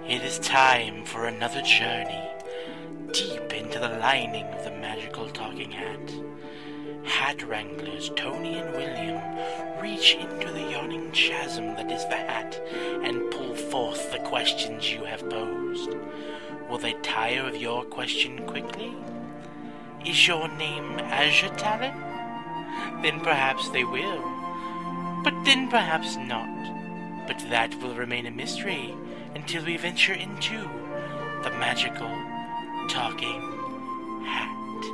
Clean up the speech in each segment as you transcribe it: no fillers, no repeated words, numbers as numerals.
It is time for another journey deep into the lining of the magical talking hat. Hat wranglers Tony and William reach into the yawning chasm that is the hat and pull forth the questions you have posed. Will they tire of your question quickly? Is your name Azure Talon? Then perhaps they will. But then perhaps not. But that will remain a mystery until we venture into the magical talking hat.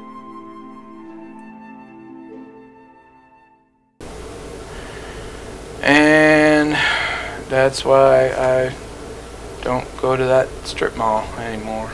And that's why I don't go to that strip mall anymore.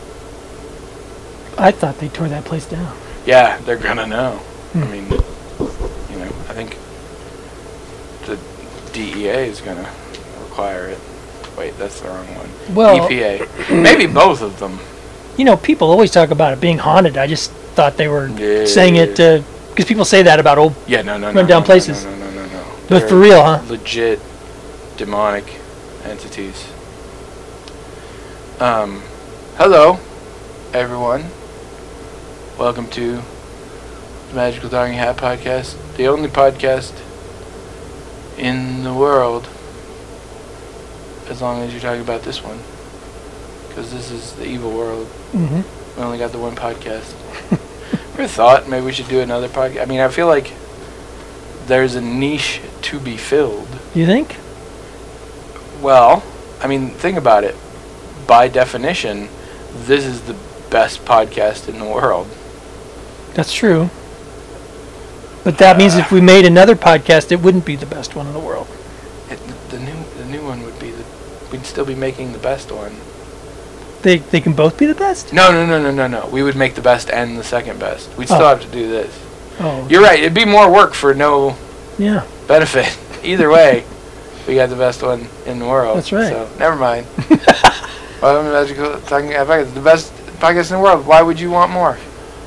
I thought they tore that place down. Yeah, they're gonna know. I mean, you know, I think the DEA is gonna require it. Wait, that's the wrong one. Well, EPA. Maybe both of them. You know, people always talk about it being haunted. I just thought they were saying it because people say that about old rundown places. No. But They're for real, huh? Legit demonic entities. Hello, everyone. Welcome to the Magical Talking Hat Podcast, the only podcast in the world, as long as you're talking about this one, because this is the evil world. Mm-hmm. We only got the one podcast. Ever thought maybe we should do another podcast? I mean, I feel like there's a niche to be filled. You think? Well, I mean, think about it. By definition, this is the best podcast in the world. That's true. But that means if we made another podcast, it wouldn't be the best one in the world. The new one would be we'd still be making the best one. They can both be the best? No. We would make the best and the second best. We'd still have to do this. Oh. You're right. It'd be more work for no benefit. Either way, we got the best one in the world. That's right. So, never mind. Well, Magical Talking Hat, the best podcast in the world. Why would you want more?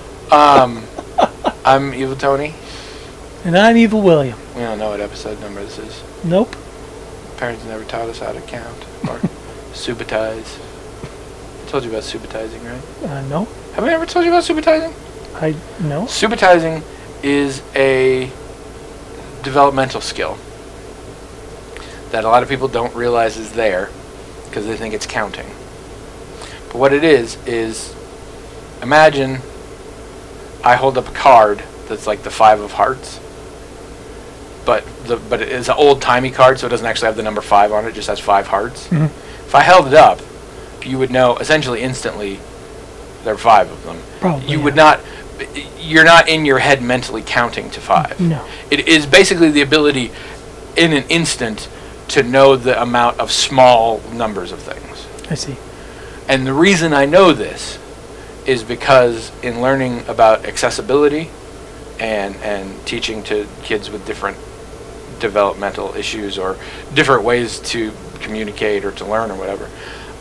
I'm Evil Tony. And I'm Evil William. We don't know what episode number this is. Nope. Parents never taught us how to count or subitize. I told you about subitizing, right? No. Have I ever told you about subitizing? No. Subitizing is a developmental skill that a lot of people don't realize is there because they think it's counting. But what it is imagine I hold up a card that's like the 5 of hearts, but it is an old-timey card, so it doesn't actually have the number 5 on it, it just has 5 hearts. Mm-hmm. If I held it up, you would know essentially instantly there are 5 of them. Probably. You would not. You're not in your head mentally counting to 5. No. It is basically the ability in an instant to know the amount of small numbers of things. I see. And the reason I know this is because in learning about accessibility and teaching to kids with different developmental issues or different ways to communicate or to learn or whatever,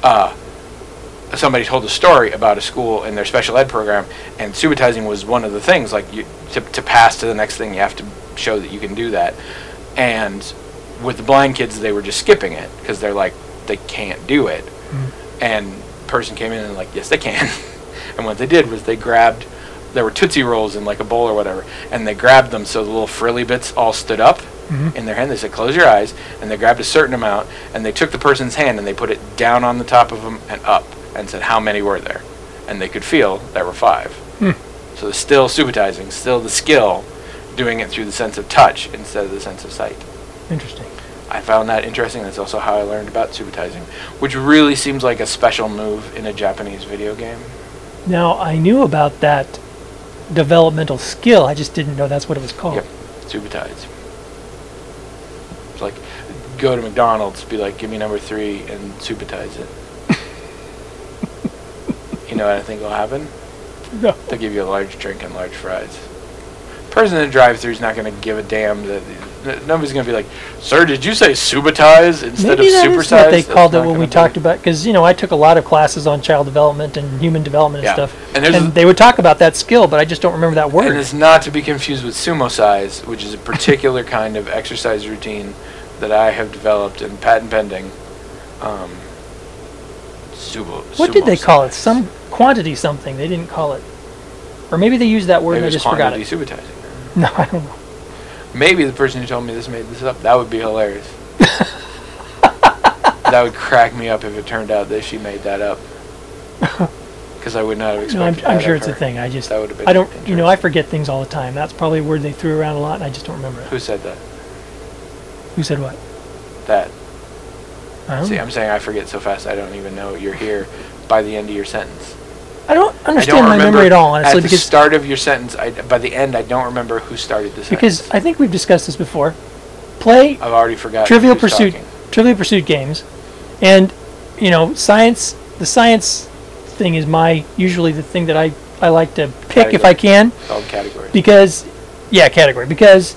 somebody told a story about a school in their special ed program, and subitizing was one of the things. Like, to pass to the next thing, you have to show that you can do that. And with the blind kids, they were just skipping it because they're like, they can't do it. And a person came in and like, yes, they can. And what they did was they grabbed, there were Tootsie Rolls in like a bowl or whatever, and they grabbed them so the little frilly bits all stood up in their hand. They said, close your eyes, and they grabbed a certain amount, and they took the person's hand and they put it down on the top of them and up, and said how many were there, and they could feel there were 5. So still subitizing, still the skill, doing it through the sense of touch instead of the sense of sight. Interesting. I found that interesting. That's also how I learned about subitizing, which really seems like a special move in a Japanese video game. Now, I knew about that developmental skill. I just didn't know that's what it was called. Yep, subitize. It's like, go to McDonald's, be like, give me number 3, and subitize it. You know what I think will happen? No. They'll give you a large drink and large fries. Person in the drive-thru is not going to give a damn. Nobody's going to be like, sir, did you say subitize instead Maybe of that supersize? is what they called it when we talked about, because, you know, I took a lot of classes on child development and human development and stuff. And they would talk about that skill, but I just don't remember that word. And it's not to be confused with sumo size, which is a particular kind of exercise routine that I have developed and patent pending. What did they call it? Some quantity something. They didn't call it. Or maybe they used that word and I just forgot it. Subitizing. No, I don't know. Maybe the person who told me this made this up. That would be hilarious. That would crack me up if it turned out that she made that up. Because I would not have expected that. I'm sure it's a thing. I just, I don't, I forget things all the time. That's probably a word they threw around a lot, and I just don't remember it. Who said that? Who said what? That. See, know. I'm saying I forget so fast I don't even know you're here by the end of your sentence. I don't understand my memory at all, honestly. At the start of your sentence, by the end, I don't remember who started the sentence. Because I think we've discussed this before. I've already forgotten. Trivial Pursuit games, and science. The science thing is usually the thing that I like to pick if I can. Called category. Category. Because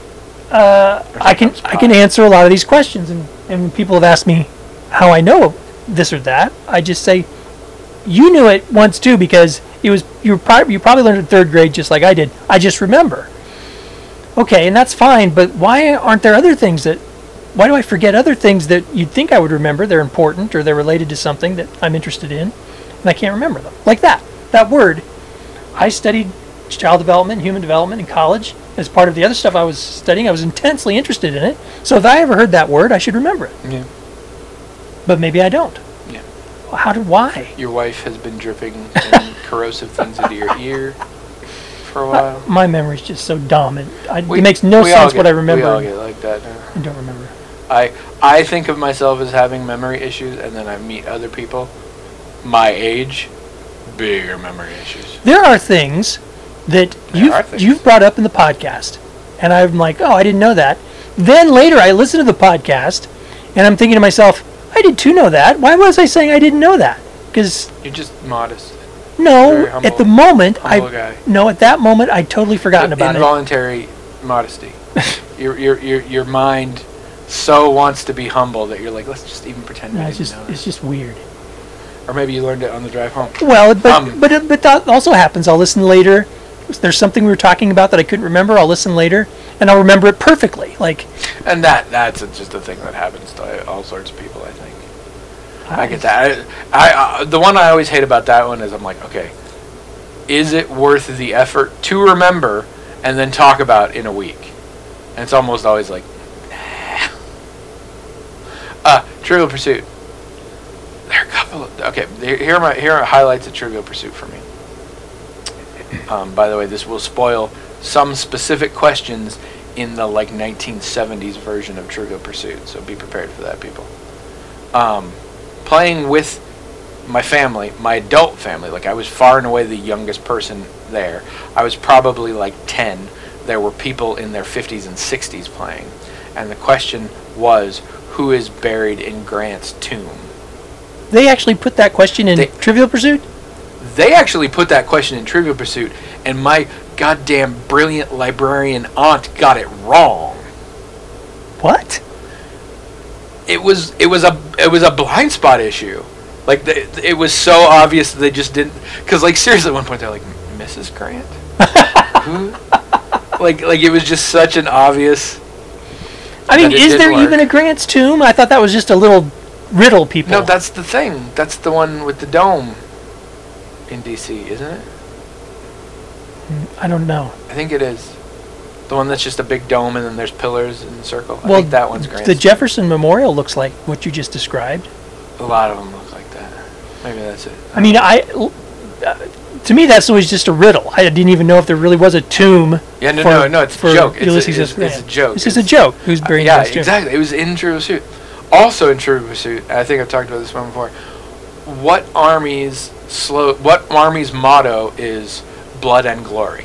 I can answer a lot of these questions, and when people have asked me how I know this or that, I just say, you knew it once too, because you probably learned in third grade just like I did. I just remember. Okay, and that's fine, but why aren't there other things why do I forget other things that you'd think I would remember? They're important or they're related to something that I'm interested in, and I can't remember them. Like that word. I studied child development, human development in college. As part of the other stuff I was studying, I was intensely interested in it. So if I ever heard that word, I should remember it. Yeah. But maybe I don't. Yeah. Why? Your wife has been dripping corrosive things into your ear for a while. My memory's just so dumb. It makes no sense what I remember. We all get like that now. I don't remember. I think of myself as having memory issues, and then I meet other people my age, bigger memory issues. There are things that you've brought up in the podcast, and I'm like, oh, I didn't know that. Then later I listen to the podcast, and I'm thinking to myself, I did too know that. Why was I saying I didn't know that? Because you're just modest. No, humble, at the moment, at that moment I totally forgotten about involuntary modesty. Your mind so wants to be humble that you're like, let's just even pretend we didn't know that. It's just weird. Or maybe you learned it on the drive home. Well, but that also happens. I'll listen later. There's something we were talking about that I couldn't remember. I'll listen later, and I'll remember it perfectly. And that's just a thing that happens to all sorts of people, I think. I get that. I the one I always hate about that one is I'm like, okay, is it worth the effort to remember and then talk about in a week? And it's almost always like, nah. Trivial Pursuit. There are a couple of, okay, here are highlights of Trivial Pursuit for me. By the way, this will spoil some specific questions in the 1970s version of Trivial Pursuit, so be prepared for that, people. Playing with my family, my adult family, I was far and away the youngest person there. I was probably 10. There were people in their 50s and 60s playing. And the question was, who is buried in Grant's tomb? They actually put that question in Trivial Pursuit? They actually put that question in Trivial Pursuit, and my goddamn brilliant librarian aunt got it wrong. What? It was a blind spot issue. It was so obvious that they just didn't. Because seriously, at one point they're like, Mrs. Grant. Who? It was just such an obvious. I mean, is there even a Grant's tomb? I thought that was just a little riddle, people. No, that's the thing. That's the one with the dome in D.C., isn't it? I don't know. I think it is. The one that's just a big dome and then there's pillars in the circle. Well, I think that one's Grant's. The Jefferson Memorial looks like what you just described. A lot of them look like that. Maybe that's it. I mean, to me, that's always just a riddle. I didn't even know if there really was a tomb. Yeah, no, it's a joke. Ulysses it's a joke. This is a joke. Who's buried in his tomb? Exactly. It was in Trivial Pursuit. Also in Trivial Pursuit, I think I've talked about this one before. What army's motto is blood and glory?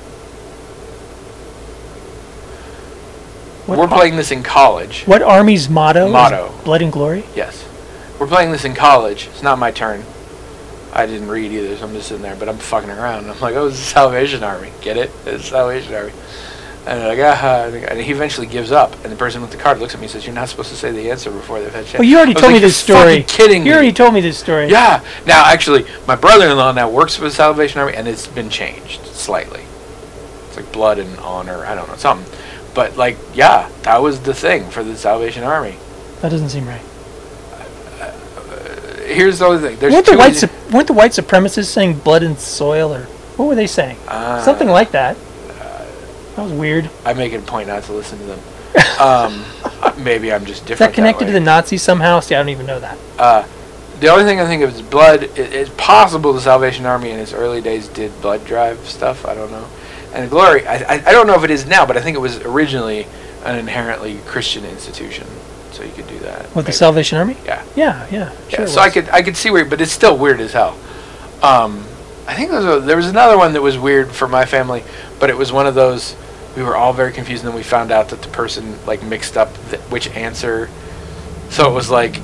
We're playing this in college. What army's motto? Is blood and glory? Yes. We're playing this in college. It's not my turn. I didn't read either, so I'm just sitting there, but I'm fucking around. I'm like, oh, it's the Salvation Army. Get it? It's the Salvation Army. And they're like, and he eventually gives up. And the person with the card looks at me and says, you're not supposed to say the answer before they've had a chance. Well, you already told me this story. You're kidding me. You already told me this story. Yeah. Now, actually, my brother-in-law now works for the Salvation Army, and it's been changed slightly. It's like blood and honor. I don't know, something. But, yeah, that was the thing for the Salvation Army. That doesn't seem right. here's the other thing. There's weren't two the white supremacists saying blood and soil, or what were they saying? Something like that. That was weird. I make it a point not to listen to them. Maybe I'm just different. Is that connected to the Nazis somehow? See, I don't even know that. The only thing I think of is blood. It's possible the Salvation Army in its early days did blood drive stuff. I don't know. And Glory, I don't know if it is now, but I think it was originally an inherently Christian institution, so you could do that. What, the Salvation Army? Yeah. Yeah. Sure So I could see where, but it's still weird as hell. I think there was another one that was weird for my family, but it was one of those. We were all very confused, and then we found out that the person like mixed up which answer. So it was like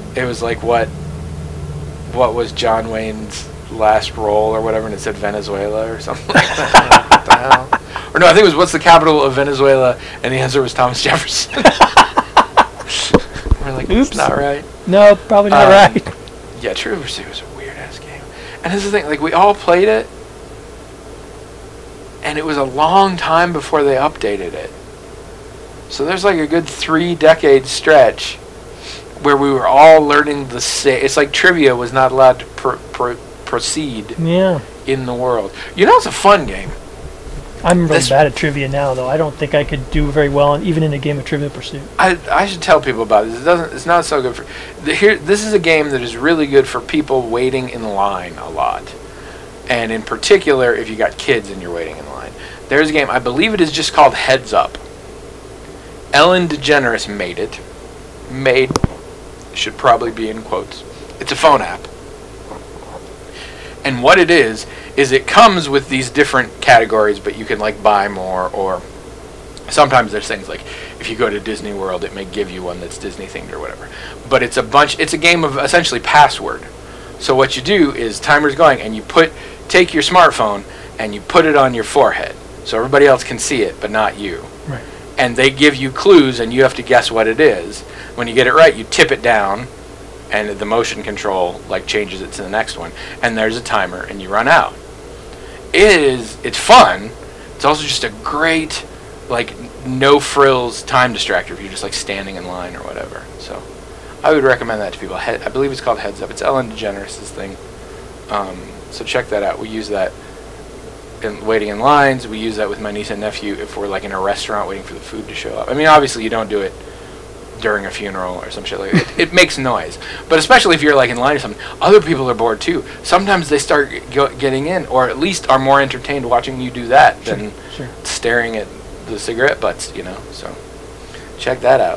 what was John Wayne's last role or whatever, and it said Venezuela or something like that. What the hell? Or no, I think it was what's the capital of Venezuela, and the answer was Thomas Jefferson. We're like, oops, that's not right. No, probably not right. Yeah, Trivial Pursuit was a weird ass game, and this is the thing. Like we all played it. And it was a long time before they updated it. So there's like a good 3-decade stretch where we were all learning the same. It's like trivia was not allowed to proceed in the world. You know, it's a fun game. I'm really bad at trivia now, though. I don't think I could do very well, even in a game of Trivial Pursuit. I should tell people about this. It's not so good for. This is a game that is really good for people waiting in line a lot. And in particular, if you got kids and you're waiting in line. There's a game, I believe it is just called Heads Up. Ellen DeGeneres made it. Should probably be in quotes. It's a phone app. And what it is it comes with these different categories, but you can like buy more, or sometimes there's things like if you go to Disney World, it may give you one that's Disney themed or whatever. But it's a game of essentially password. So what you do is timer's going, and you take your smartphone and you put it on your forehead, so everybody else can see it, but not you. Right. And they give you clues, and you have to guess what it is. When you get it right, you tip it down, and the motion control like changes it to the next one. And there's a timer, and you run out. It's fun. It's also just a great like no frills time distractor if you're just like standing in line or whatever. So I would recommend that to people. I believe it's called Heads Up. It's Ellen DeGeneres' thing. So check that out. We use that in waiting in lines. We use that with my niece and nephew if we're like in a restaurant waiting for the food to show up. I mean, obviously you don't do it during a funeral or some shit like that. It makes noise. But especially if you're like in line or something, other people are bored too. Sometimes they start getting in, or at least are more entertained watching you do that than staring at the cigarette butts, you know. So check that out.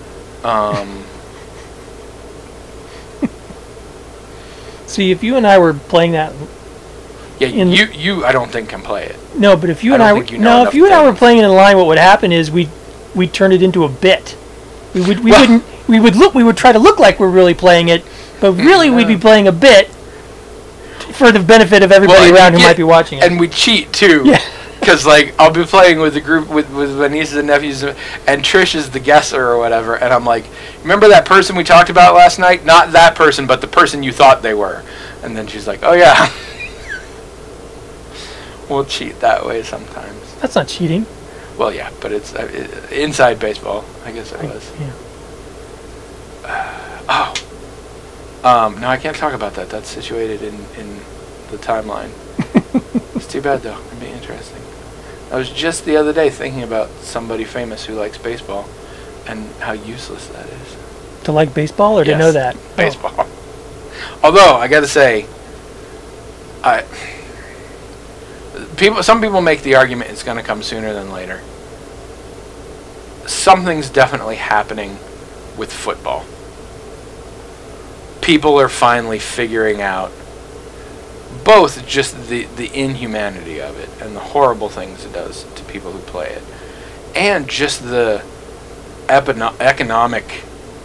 See, if you and I were playing that, you I don't think can play it. No, but if you and I were playing it in line, what would happen is we'd turn it into a bit. We would try to look like we're really playing it, but really we'd be playing a bit for the benefit of everybody around who might be watching it. And we cheat too. Yeah. Because like I'll be playing with the group with my nieces and nephews, and Trish is the guesser or whatever, and I'm like, remember that person we talked about last night? Not that person, but the person you thought they were. And then she's like, oh yeah. We'll cheat that way sometimes. That's not cheating. Well, yeah, but it's inside baseball. I guess it was. No, I can't talk about that. That's situated in the timeline. It's too bad though. It'd be interesting. I was just the other day thinking about somebody famous who likes baseball and how useless that is. To like baseball or to know that? Baseball. Oh. Although, I gotta say, some people make the argument it's gonna come sooner than later. Something's definitely happening with football. People are finally figuring out both just the inhumanity of it and the horrible things it does to people who play it, and just the economic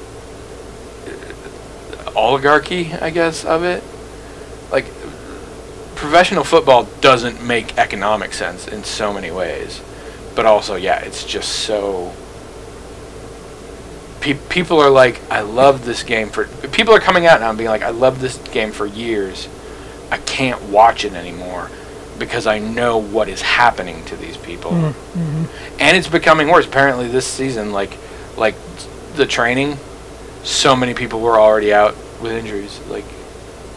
oligarchy, I guess, of it. Like, professional football doesn't make economic sense in so many ways, but also, it's just so... People are like, I love this game for... People are coming out now and being like, I love this game for years. I can't watch it anymore because I know what is happening to these people. Mm-hmm. And it's becoming worse. Apparently this season, like the training, so many people were already out with injuries. Like,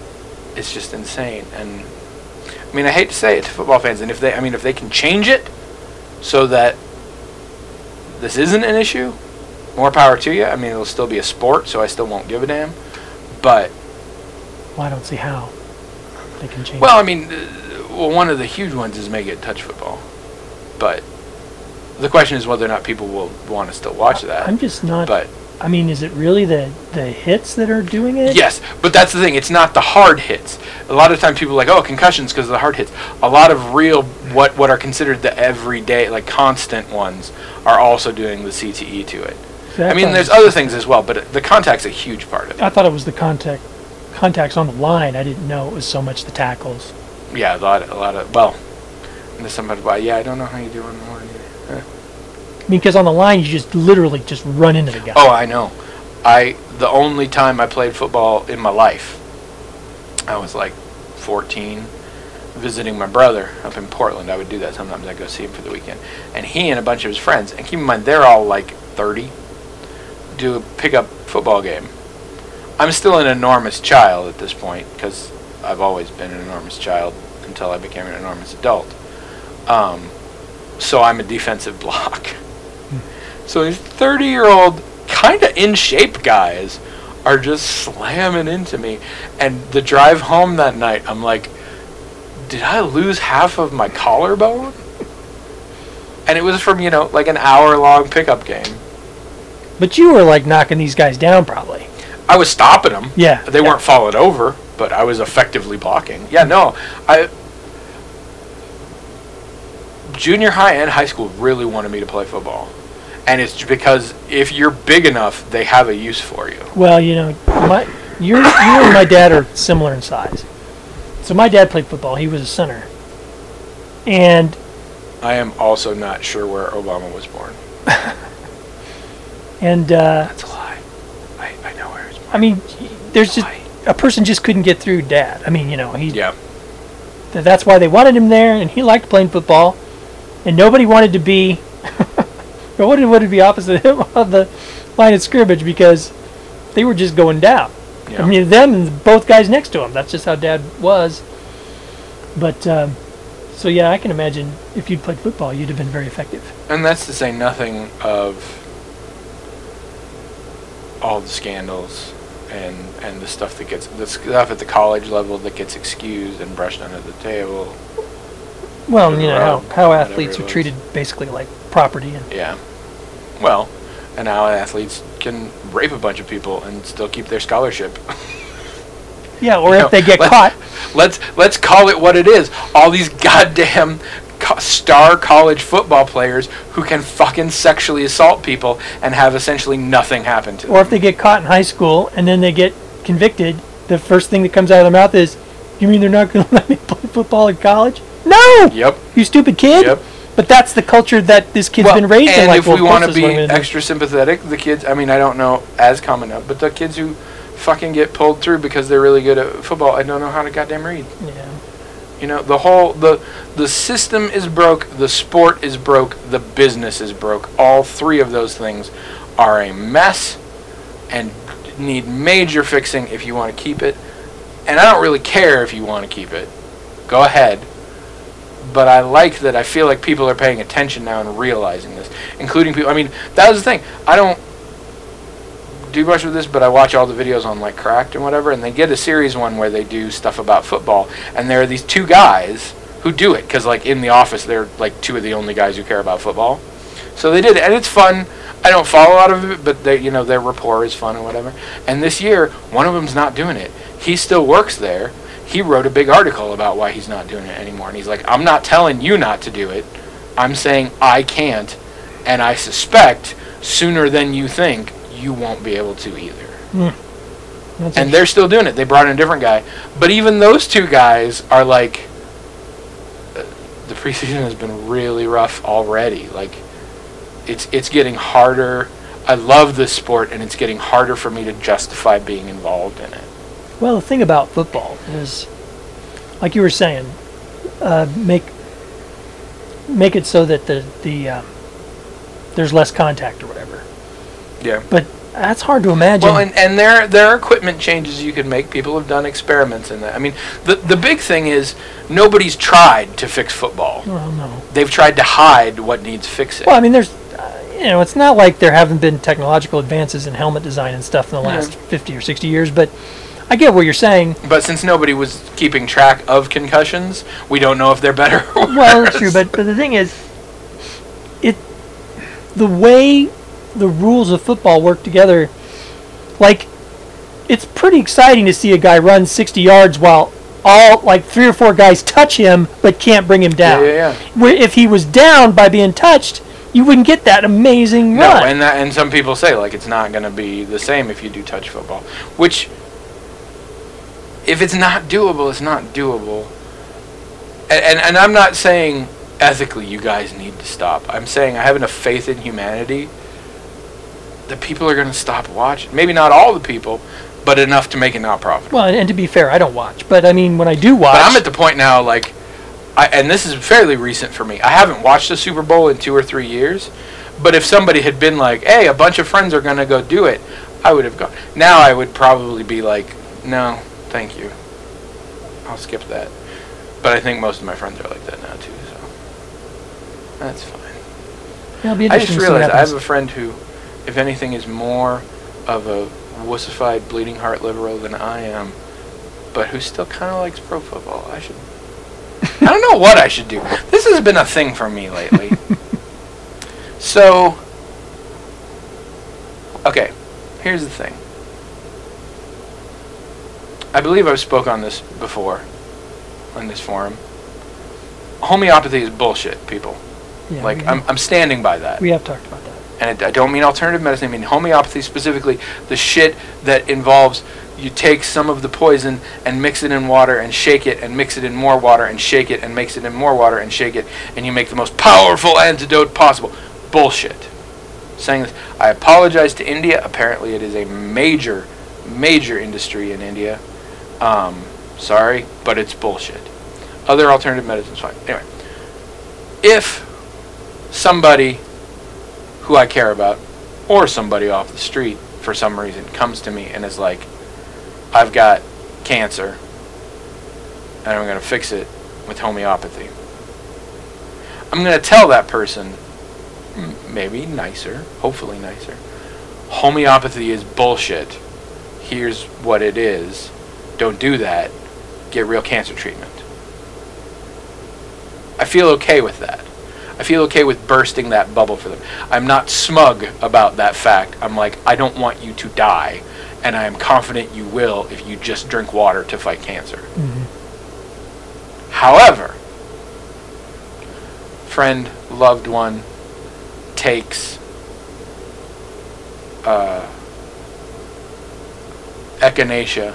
it's just insane. And I mean, I hate to say it to football fans, and if they can change it so that this isn't an issue, more power to you. I mean, it'll still be a sport, so I still won't give a damn. But well, I don't see how they can change. Well, I mean, one of the huge ones is make it touch football, but the question is whether or not people will want to still watch that. I'm just not. But I mean, is it really the hits that are doing it? yes, but that's the thing. It's not the hard hits. A lot of times people are like, oh, concussions because of the hard hits. A lot of real what are considered the everyday, like constant ones, are also doing the CTE to it. I mean, there's other things as well, but the contact's a huge part of it. I thought it was the contacts on the line. I didn't know it was so much the tackles. Yeah, a lot of well, there's somebody about, yeah, I don't know how you do on the line. I mean, because on the line, you just literally just run into the guy. Oh, I know. The only time I played football in my life, I was like 14, visiting my brother up in Portland. I would do that sometimes. I'd go see him for the weekend. And he and a bunch of his friends, and keep in mind, they're all like 30, do a pickup football game. I'm still an enormous child at this point, because I've always been an enormous child until I became an enormous adult. So I'm a defensive block. So these 30-year-old, kind of in-shape guys are just slamming into me. And the drive home that night, I'm like, did I lose half of my collarbone? And it was from, like an hour-long pickup game. But you were, like, knocking these guys down, probably. I was stopping them. Yeah. They weren't falling over, but I was effectively blocking. Yeah, no. Junior high and high school really wanted me to play football. And it's because if you're big enough, they have a use for you. Well, you and my dad are similar in size. So my dad played football. He was a center. And I am also not sure where Obama was born. And that's a lie. I know where he was born. I mean, there's just a person just couldn't get through Dad. I mean, Yeah. That's why they wanted him there, and he liked playing football, and nobody wanted to be nobody wanted to be opposite him on the line of scrimmage because they were just going down. Yeah. I mean, them and both guys next to him. That's just how Dad was. But so yeah, I can imagine if you'd played football, you'd have been very effective. And that's to say nothing of all the scandals and the stuff at the college level that gets excused and brushed under the table. Well, how athletes are treated basically like property. Yeah. Well, and now athletes can rape a bunch of people and still keep their scholarship. Yeah, or if they get caught. Let's call it what it is. All these goddamn star college football players who can fucking sexually assault people and have essentially nothing happen to them. Or if they get caught in high school and then they get convicted, the first thing that comes out of their mouth is, "You mean they're not going to let me play football in college?" No! Yep. You stupid kid. Yep. But that's the culture that this kid's been raised in. And like, if we want to be do. extra sympathetic, the kids, I mean, I don't know as common up, but the kids who fucking get pulled through because they're really good at football, I don't know how to goddamn read. Yeah. The system is broke, the sport is broke, the business is broke. All three of those things are a mess and need major fixing if you want to keep it. And I don't really care if you want to keep it. Go ahead. But I like that I feel like people are paying attention now and realizing this, including people. I mean, that was the thing. I don't do much with this, but I watch all the videos on like Cracked and whatever, and they get a series one where they do stuff about football, and there are these two guys who do it because like in the office they're like two of the only guys who care about football. So they did it, and it's fun. I don't follow a lot of it, but they, their rapport is fun and whatever. And this year, one of them's not doing it. He still works there. He wrote a big article about why he's not doing it anymore, and he's like, "I'm not telling you not to do it. I'm saying I can't, and I suspect sooner than you think you won't be able to either." And they're still doing it. They brought in a different guy. But even those two guys are like, the preseason has been really rough already. Like, it's getting harder. I love this sport, and it's getting harder for me to justify being involved in it. Well, the thing about football is, like you were saying, make it so that the there's less contact or whatever. Yeah. But That's hard to imagine. Well, and there are equipment changes you can make. People have done experiments in that. I mean, the big thing is nobody's tried to fix football. Well, no. They've tried to hide what needs fixing. Well, I mean, there's, it's not like there haven't been technological advances in helmet design and stuff in the last 50 or 60 years, but I get what you're saying. But since nobody was keeping track of concussions, we don't know if they're better or worse. Well, that's true, but the thing is, the way the rules of football work together, like, it's pretty exciting to see a guy run 60 yards while all, like, 3 or 4 guys touch him but can't bring him down. Yeah. Where if he was down by being touched, you wouldn't get that amazing run. No, and some people say, like, it's not going to be the same if you do touch football. Which, if it's not doable, it's not doable. And I'm not saying ethically you guys need to stop. I'm saying I have enough faith in humanity that people are going to stop watching. Maybe not all the people, but enough to make it not profitable. Well, and to be fair, I don't watch. But, I mean, when I do watch... But I'm at the point now, like... and this is fairly recent for me. I haven't watched a Super Bowl in 2 or 3 years, but if somebody had been like, hey, a bunch of friends are going to go do it, I would have gone. Now I would probably be like, no, thank you. I'll skip that. But I think most of my friends are like that now, too, so that's fine. Yeah, it'll be I just interesting to see what realized I have happens. a friend who, if anything, is more of a wussified, bleeding heart liberal than I am, but who still kind of likes pro football. I don't know what I should do. This has been a thing for me lately. So, okay, here's the thing. I believe I've spoke on this before, on this forum. Homeopathy is bullshit, people. Yeah, Like, I'm standing by that. we have talked about that. And I don't mean alternative medicine, I mean homeopathy specifically, the shit that involves you take some of the poison and mix it in water and shake it and mix it in more water and shake it and mix it in more water and shake it, and you make the most powerful antidote possible. Bullshit. Saying this, I apologize to India. Apparently it is a major, major industry in India. Sorry, but it's bullshit. Other alternative medicine's fine. Anyway, if somebody who I care about, or somebody off the street for some reason, comes to me and is like, I've got cancer, and I'm going to fix it with homeopathy, I'm going to tell that person, maybe nicer, hopefully nicer, homeopathy is bullshit. Here's what it is. Don't do that. Get real cancer treatment. I feel okay with that. I feel okay with bursting that bubble for them. I'm not smug about that fact. I'm like, I don't want you to die, and I am confident you will if you just drink water to fight cancer. Mm-hmm. However, friend, loved one, takes echinacea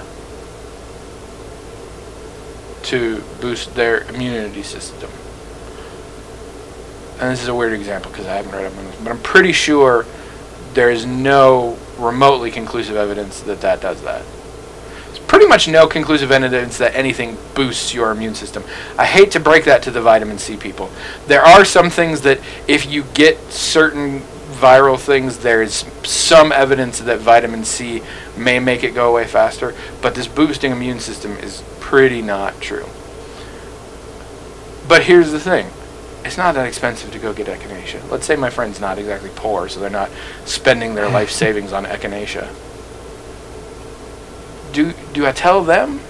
to boost their immunity system. And this is a weird example because I haven't read up on this, but I'm pretty sure there is no remotely conclusive evidence that that does that. There's pretty much no conclusive evidence that anything boosts your immune system. I hate to break that to the vitamin C people. There are some things that if you get certain viral things, there's some evidence that vitamin C may make it go away faster, but this boosting immune system is pretty not true. But here's the thing. It's not that expensive to go get echinacea. Let's say my friend's not exactly poor, so they're not spending their life savings on echinacea. Do I tell them?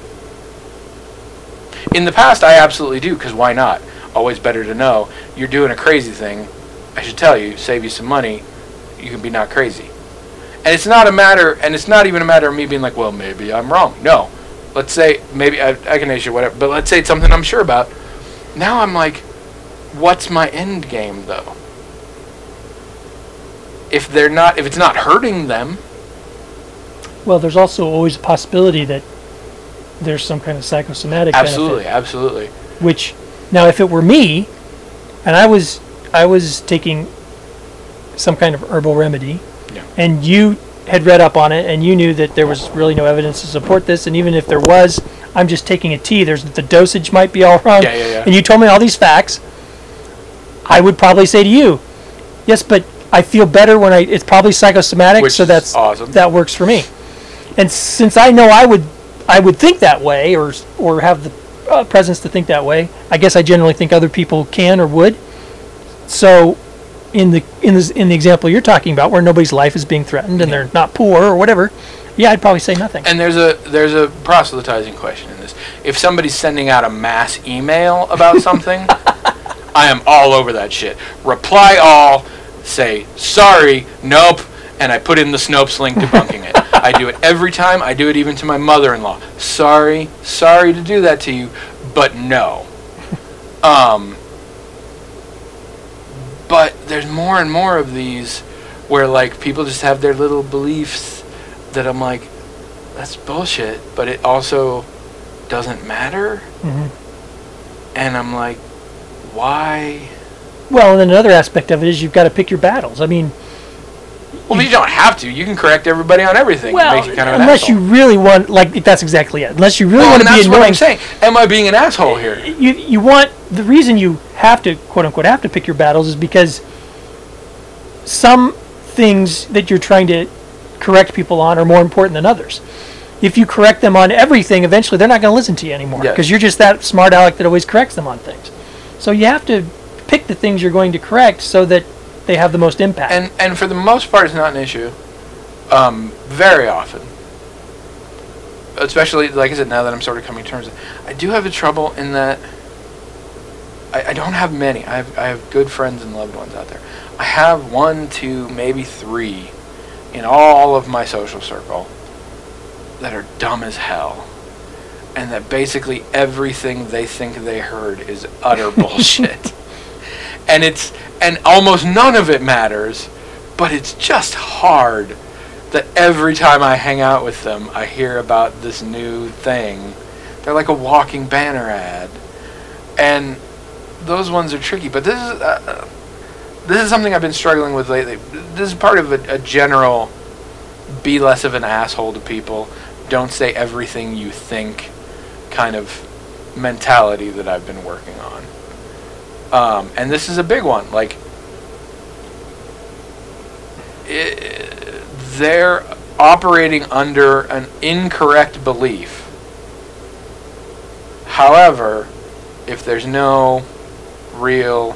In the past, I absolutely do, because why not? Always better to know. You're doing a crazy thing. I should tell you, save you some money. You can be not crazy. And it's not even a matter of me being like, well, maybe I'm wrong. No. Let's say, maybe echinacea, whatever, but let's say it's something I'm sure about. Now I'm like, what's my end game, though? If it's not hurting them. Well, there's also always a possibility that there's some kind of psychosomatic Absolutely, benefit. absolutely. Which, now if it were me, and I was taking some kind of herbal remedy, Yeah. and you had read up on it, and you knew that there was really no evidence to support this, and even if there was, I'm just taking a tea, the dosage might be all wrong, Yeah. and you told me all these facts, I would probably say to you, yes, but I feel better when it's probably psychosomatic, Which so that's is awesome. that works for me. And since I know I would think that way, or have the presence to think that way, I guess I generally think other people can or would. So, in the example you're talking about, where nobody's life is being threatened and they're not poor or whatever, yeah, I'd probably say nothing. And there's a proselytizing question in this. If somebody's sending out a mass email about something, I am all over that shit. Reply all, say sorry, nope, and I put in the Snopes link debunking it. I do it every time. I do it even to my mother-in-law. Sorry to do that to you, but no. But there's more and more of these where like people just have their little beliefs that I'm like, that's bullshit, but it also doesn't matter. Mm-hmm. And I'm like, why? Well, and then another aspect of it is you've got to pick your battles. I mean, Well, you don't have to. You can correct everybody on everything. well, It makes you kind of an unless asshole. you really want, like, that's exactly it. Unless you really want to be that's annoying. what I'm saying. Am I being an asshole here? You want, the reason you have to, quote unquote, have to pick your battles is because some things that you're trying to correct people on are more important than others. If you correct them on everything, eventually they're not going to listen to you anymore, Yes. because you're just that smart aleck that always corrects them on things. So you have to pick the things you're going to correct so that they have the most impact. And for the most part, it's not an issue. Very often. Especially, like I said, now that I'm sort of coming to terms with it, I do have a trouble in that I don't have many. I have good friends and loved ones out there. I have 1, 2, maybe 3 in all of my social circle that are dumb as hell. And that basically everything they think they heard is utter bullshit. And almost none of it matters, but it's just hard that every time I hang out with them, I hear about this new thing. They're like a walking banner ad. And those ones are tricky, but this is something I've been struggling with lately. This is part of a general be less of an asshole to people, don't say everything you think kind of mentality that I've been working on. And this is a big one. Like, they're operating under an incorrect belief. However, if there's no real...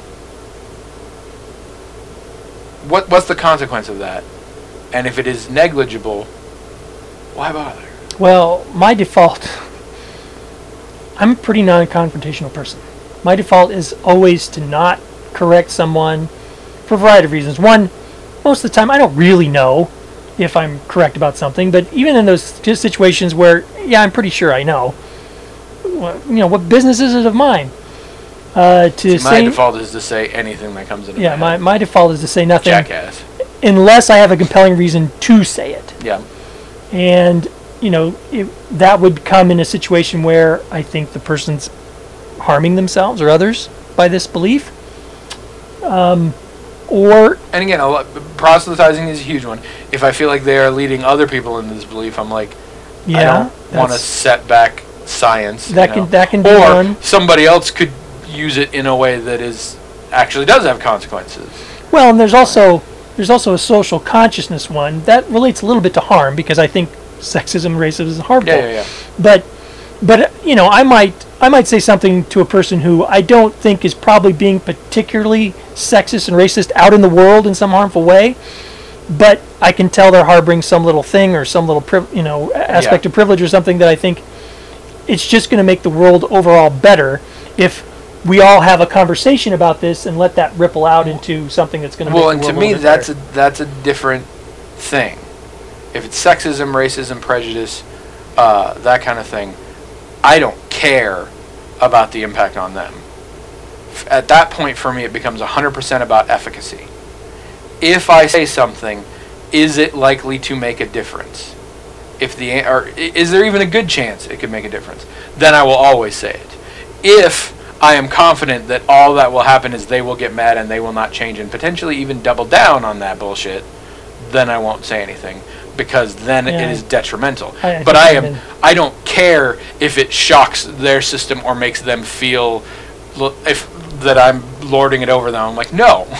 What's the consequence of that? And if it is negligible, why bother? Well, my default, I'm a pretty non-confrontational person. My default is always to not correct someone for a variety of reasons. One, most of the time I don't really know if I'm correct about something, but even in those situations where, yeah, I'm pretty sure I know, what business is it of mine? My default is to say anything that comes into my head. my default is to say nothing. Jackass. Unless I have a compelling reason to say it. Yeah. And, that would come in a situation where I think the person's harming themselves or others by this belief. And again, proselytizing is a huge one. If I feel like they are leading other people into this belief, I'm like, I don't want to set back science. That can be or done. Somebody else could use it in a way that actually does have consequences. Well, and there's also a social consciousness one that relates a little bit to harm, because I think sexism, racism is harmful. Yeah. But I might say something to a person who I don't think is probably being particularly sexist and racist out in the world in some harmful way, but I can tell they're harboring some little thing or some little aspect of privilege or something that I think it's just going to make the world overall better if we all have a conversation about this and let that ripple out into something that's going to make the world and to a me, little bit better. that's a different thing. If it's sexism, racism, prejudice, that kind of thing, I don't care about the impact on them. At that point, for me, it becomes 100% about efficacy. If I say something, is it likely to make a difference? Or is there even a good chance it could make a difference? Then I will always say it. If I am confident that all that will happen is they will get mad and they will not change and potentially even double down on that bullshit, then I won't say anything, because then it is detrimental. I don't care if it shocks their system or makes them feel that I'm lording it over them. I'm like, no,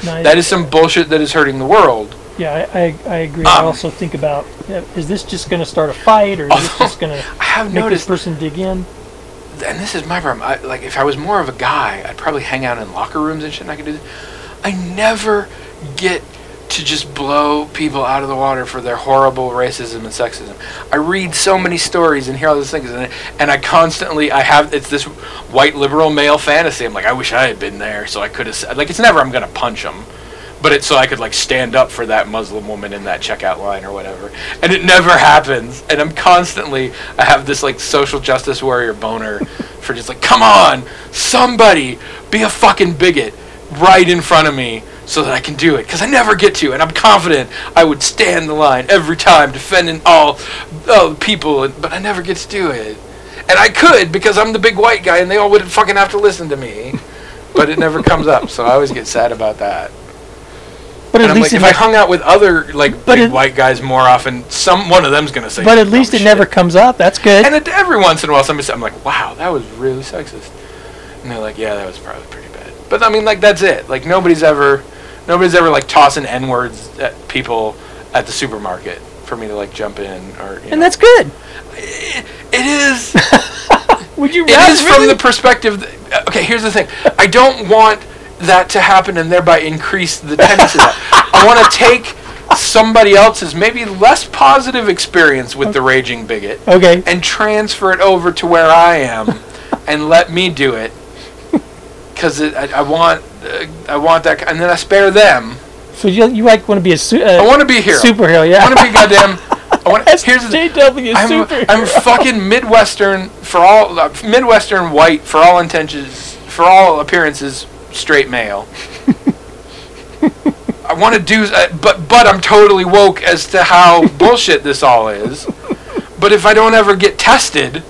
No, That is some bullshit that is hurting the world. Yeah, I agree. I also think about, is this just going to start a fight, or is this just going to I have make noticed, this person dig in? and this is my problem. Like, if I was more of a guy, I'd probably hang out in locker rooms and shit, and I could do this. I never get to just blow people out of the water for their horrible racism and sexism. I read so many stories and hear all these things, and I constantly, it's this white liberal male fantasy. I'm like, I wish I had been there, so I could have, like, it's never I'm going to punch them, but it's so I could, like, stand up for that Muslim woman in that checkout line or whatever. And it never happens. And I have this, like, social justice warrior boner for just, like, come on, somebody be a fucking bigot right in front of me so that I can do it. Because I never get to, and I'm confident I would stand the line every time defending all people, but I never get to do it. And I could, because I'm the big white guy, and they all wouldn't fucking have to listen to me. But it never comes up, so I always get sad about that. But And at I'm least like, if I hung out with other, like, big white guys more often, one of them's going to say, but at least it never comes up. That's good. And every once in a while, I'm like, wow, that was really sexist. And they're like, yeah, that was probably pretty bad. But I mean, like, that's it. Like, nobody's ever like tossing N-words at people at the supermarket for me to, like, jump in or. And that's good. It is. Would you? It is from the perspective. Okay, here's the thing. I don't want that to happen and thereby increase the tendency of that. I want to take somebody else's maybe less positive experience with the raging bigot, and transfer it over to where I am, and let me do it. Because I want that, and then I spare them. So you like want to be I want to be a hero. Superhero, yeah. I want to be goddamn. Here's the JW superhero. I'm fucking Midwestern Midwestern white for all intentions, for all appearances, straight male. I want to do, but I'm totally woke as to how bullshit this all is. But if I don't ever get tested,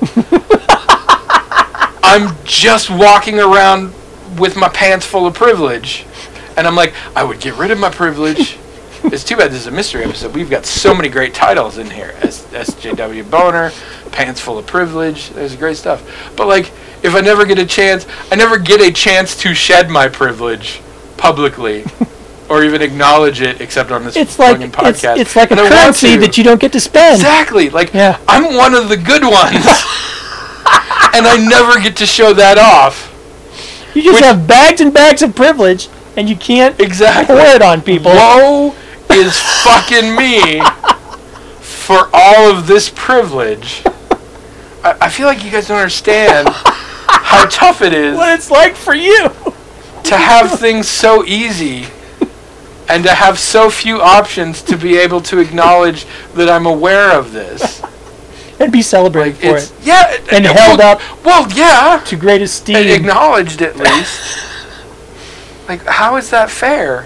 I'm just walking around with my pants full of privilege, and I'm like, I would get rid of my privilege. It's too bad this is a mystery episode. We've got so many great titles in here. SJW Boner, Pants Full of Privilege. There's great stuff. But, like, if I never get a chance to shed my privilege publicly or even acknowledge it except on this fucking podcast. It's like a currency that you don't get to spend. Exactly. Like, I'm one of the good ones. And I never get to show that off. You just have bags and bags of privilege, and you can't pour it on people. Woe is fucking me for all of this privilege. I feel like you guys don't understand how tough it is. What it's like for you. To have things so easy and to have so few options to be able to acknowledge that I'm aware of this. And be celebrated for it. Yeah. And held up to great esteem. And acknowledged at least. Like, how is that fair?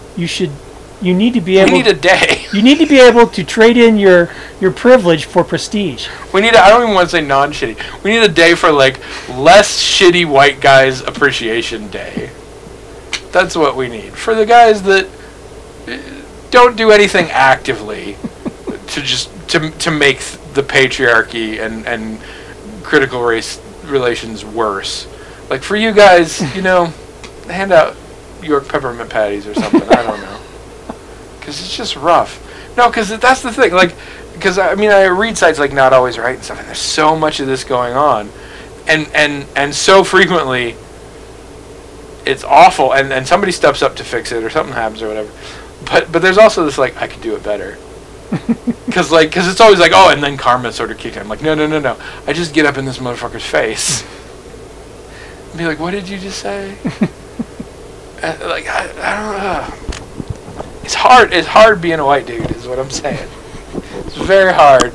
You need to be able. We need a day. You need to be able to trade in your privilege for prestige. I don't even want to say non-shitty. We need a day for, like, less shitty white guys appreciation day. That's what we need. For the guys that don't do anything actively to make the patriarchy and critical race relations worse. Like, for you guys, hand out York peppermint patties or something. I don't know. Because it's just rough. No, because that's the thing. Like, because I read sites like Not Always Right and stuff, and there's so much of this going on, and so frequently it's awful, and somebody steps up to fix it or something happens or whatever. But there's also this, like, I could do it better. Because it's always like, oh, and then karma sort of kicked in. I'm like, no. I just get up in this motherfucker's face and be like, what did you just say? Like, I don't know. It's hard. It's hard being a white dude, is what I'm saying. It's very hard.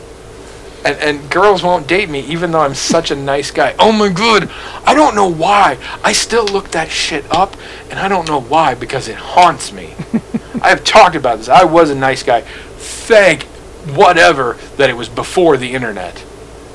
And girls won't date me, even though I'm such a nice guy. Oh my god, I don't know why. I still look that shit up, and I don't know why, because it haunts me. I have talked about this. I was a nice guy. Thank whatever that it was before the internet.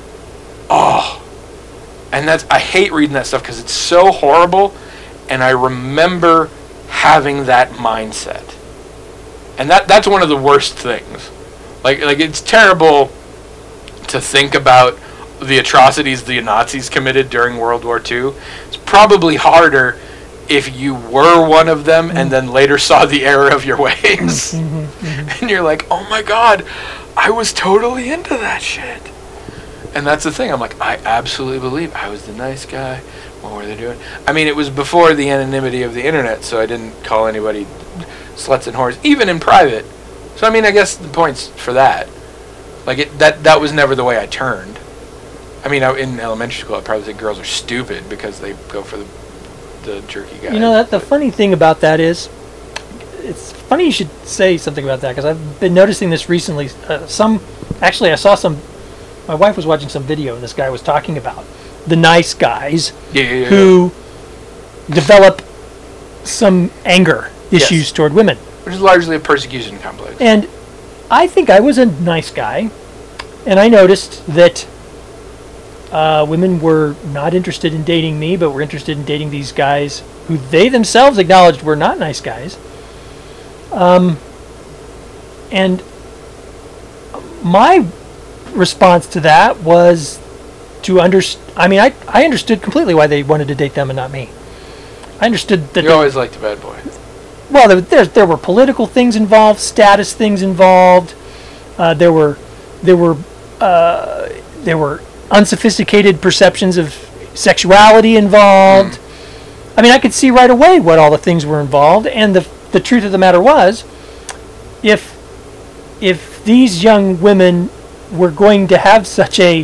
Oh. And I hate reading that stuff because it's so horrible, and I remember having that mindset. And that's one of the worst things. Like it's terrible to think about the atrocities the Nazis committed during World War II. It's probably harder if you were one of them and then later saw the error of your ways. And you're like, oh my God, I was totally into that shit. And that's the thing. I'm like, I absolutely believe I was the nice guy. What were they doing? I mean, it was before the anonymity of the internet, so I didn't call anybody sluts and whores, even in private. So, I mean, I guess the point's for that. Like, that was never the way I turned. I mean, in elementary school, I'd probably say girls are stupid because they go for the jerky guy. You know, that the funny thing about that is, it's funny you should say something about that, because I've been noticing this recently. Actually, I saw my wife was watching some video, and this guy was talking about the nice guys who develop some anger issues toward women. Which is largely a persecution complex. And I think I was a nice guy, and I noticed that women were not interested in dating me, but were interested in dating these guys who they themselves acknowledged were not nice guys. And my response to that was to I mean, I understood completely why they wanted to date them and not me. I understood that. You always liked a bad boy. Well, there were political things involved, status things involved. There were unsophisticated perceptions of sexuality involved. I mean, I could see right away what all the things were involved, and the truth of the matter was, if these young women were going to have such a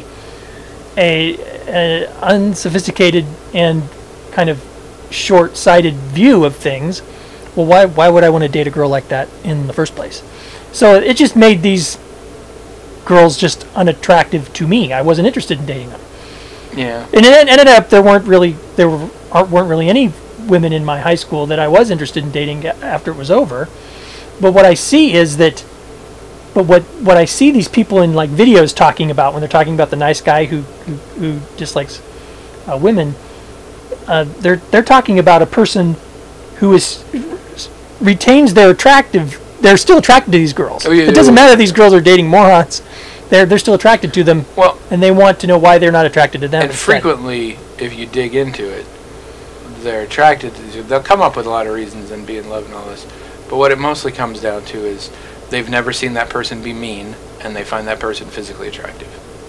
unsophisticated and kind of short-sighted view of things, well, why would I want to date a girl like that in the first place? So it just made these girls just unattractive to me. I wasn't interested in dating them. Yeah. And it ended up there weren't really any women in my high school that I was interested in dating after it was over. But what I see is that, what I see these people in like videos talking about when they're talking about the nice guy who dislikes women, they're talking about a person who retains their attractive. They're still attracted to these girls. It doesn't matter if these girls are dating morons. They're still attracted to them. Well, and they want to know why they're not attracted to them. And frequently, if you dig into it, they're attracted to these. They'll come up with a lot of reasons and be in love and all this. But what it mostly comes down to is they've never seen that person be mean, and they find that person physically attractive.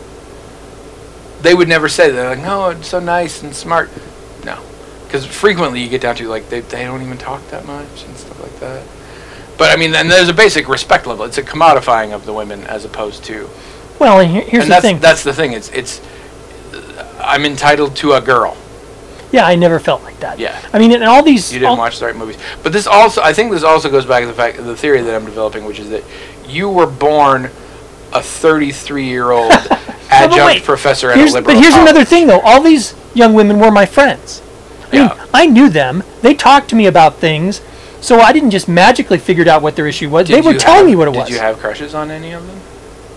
They would never say that. They're like, no, it's so nice and smart. No. Because frequently you get down to, like, they don't even talk that much and stuff like that. But, I mean, and there's a basic respect level. It's a commodifying of the women as opposed to... Well, and here's the thing. That's the thing. It's I'm entitled to a girl. Yeah, I never felt like that. Yeah. I mean, in all these... You didn't watch the right movies. But this also... I think this also goes back to the theory that I'm developing, which is that you were born a 33-year-old adjunct professor at a liberal But here's college. another thing, though. All these young women were my friends. I mean, I knew them. They talked to me about things. So I didn't just magically figure out what their issue was. They were telling me what it was. Did you have crushes on any of them?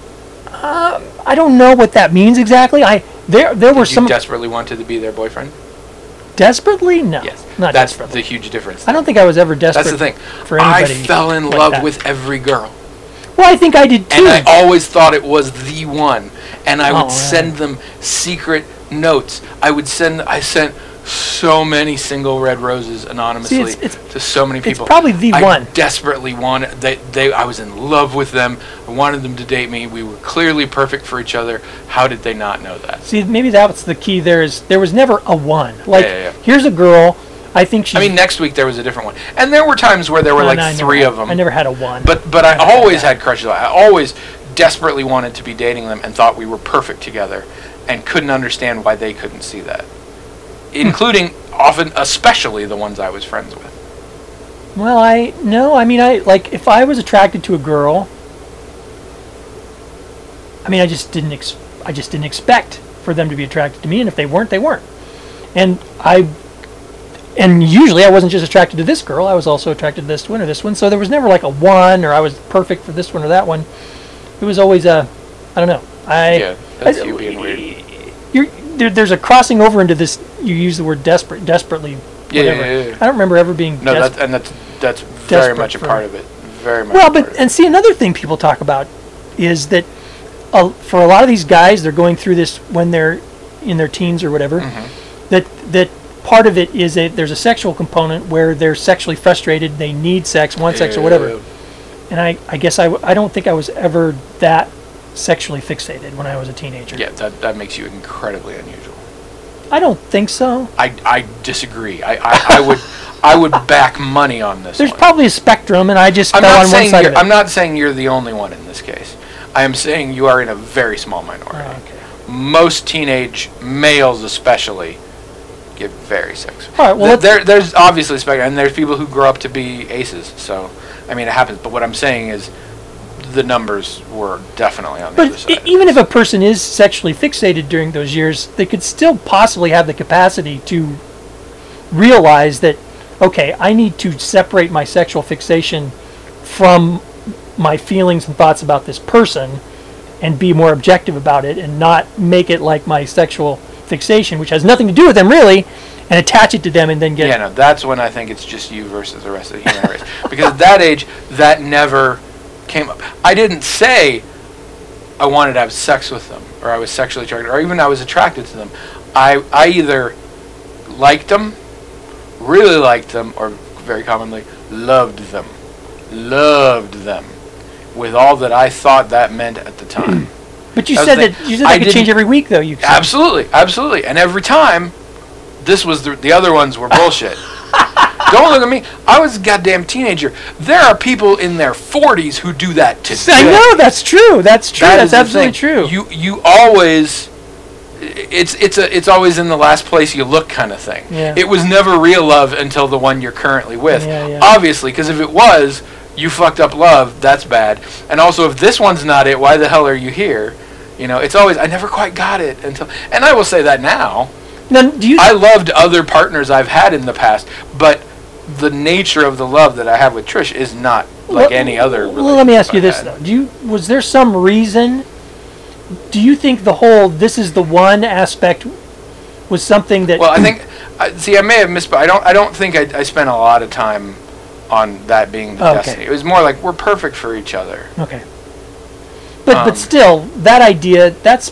I don't know what that means exactly. There were some... Did you desperately wanted to be their boyfriend? Desperately? No. Yes. Not That's desperately. the huge difference. I don't think I was ever desperate. That's the thing. For anybody. I fell in love with every girl. Well, I think I did too. And I always thought it was the one. And I would send them secret notes. I sent so many single red roses anonymously to so many people. It's probably the one. I desperately wanted. I was in love with them. I wanted them to date me. We were clearly perfect for each other. How did they not know that? See, maybe that's the key. There was never a one. Like, Yeah. here's a girl. I think she's... I mean, next week there was a different one, and there were times where there were three of them. I never had a one. But I always had crushes. I always desperately wanted to be dating them and thought we were perfect together, and couldn't understand why they couldn't see that. Including especially the ones I was friends with. Well, if I was attracted to a girl, I mean, I just didn't expect for them to be attracted to me, and if they weren't, they weren't. And usually I wasn't just attracted to this girl, I was also attracted to this one or this one, so there was never like a one, or I was perfect for this one or that one. It was always I don't know. That's you being weird. There's a crossing over into this. You use the word desperately. Whatever. Yeah. I don't remember ever being. No, that's very much a part of it. Very much. Well, and see, another thing people talk about is that for a lot of these guys, they're going through this when they're in their teens or whatever. Mm-hmm. That part of it is there's a sexual component where they're sexually frustrated, they need sex, want sex, or whatever. And I guess I don't think I was ever that sexually fixated when I was a teenager. Yeah, that makes you incredibly unusual. I don't think so. I disagree. I would back money on this. There's one. probably a spectrum, and I just fell on one side of it. I'm not saying you're the only one in this case. I am saying you are in a very small minority. Oh, okay. Most teenage males, especially, get very sexual. All right. Well, there's obviously a spectrum, and there's people who grow up to be aces. So, I mean, it happens. But what I'm saying is, the numbers were definitely on the other side. But even if a person is sexually fixated during those years, they could still possibly have the capacity to realize that, okay, I need to separate my sexual fixation from my feelings and thoughts about this person and be more objective about it and not make it like my sexual fixation, which has nothing to do with them really, and attach it to them and then get... Yeah, no, that's when I think it's just you versus the rest of the human race. Because at that age, that never came up. I didn't say I wanted to have sex with them, or I was sexually attracted, or even I was attracted to them. I either liked them, really liked them, or very commonly loved them with all that I thought that meant at the time. But you said that could change every week, though. Absolutely, and every time, this was the other ones were bullshit. Don't look at me. I was a goddamn teenager. There are people in their 40s who do that today. I know, that's true. That's absolutely true. You always... It's always in the last place you look kind of thing. Yeah. It was never real love until the one you're currently with. Yeah. Obviously, because if it was, you fucked up love, that's bad. And also, if this one's not it, why the hell are you here? You know, it's always, I never quite got it until... And I will say that now. Then I loved other partners I've had in the past, but the nature of the love that I have with Trish is not like any other relationship. Well, let me ask you this, though. Was there some reason... Do you think the whole "this is the one" aspect was something that... Well, I think... I may have missed, but I don't think I spent a lot of time on that being the destiny. It was more like, we're perfect for each other. Okay. But still, that idea, that's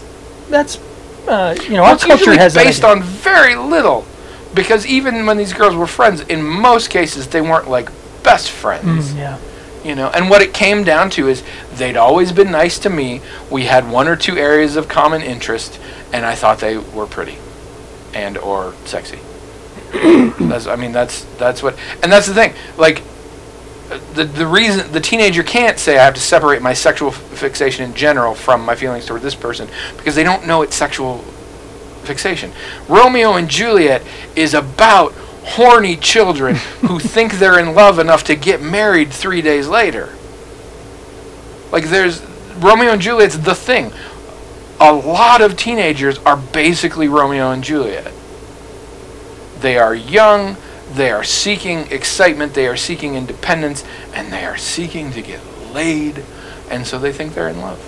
our culture has based on very little. Because even when these girls were friends, in most cases, they weren't like best friends. Yeah. You know, and what it came down to is they'd always been nice to me. We had one or two areas of common interest, and I thought they were pretty and or sexy. That's what, and that's the thing. Like, the reason the teenager can't say I have to separate my sexual fixation in general from my feelings toward this person, because they don't know it's sexual fixation. Romeo and Juliet is about horny children who think they're in love enough to get married 3 days later. Like, there's Romeo and Juliet's the thing. A lot of teenagers are basically Romeo and Juliet. They are young, they are seeking excitement, they are seeking independence, and they are seeking to get laid, and so they think they're in love.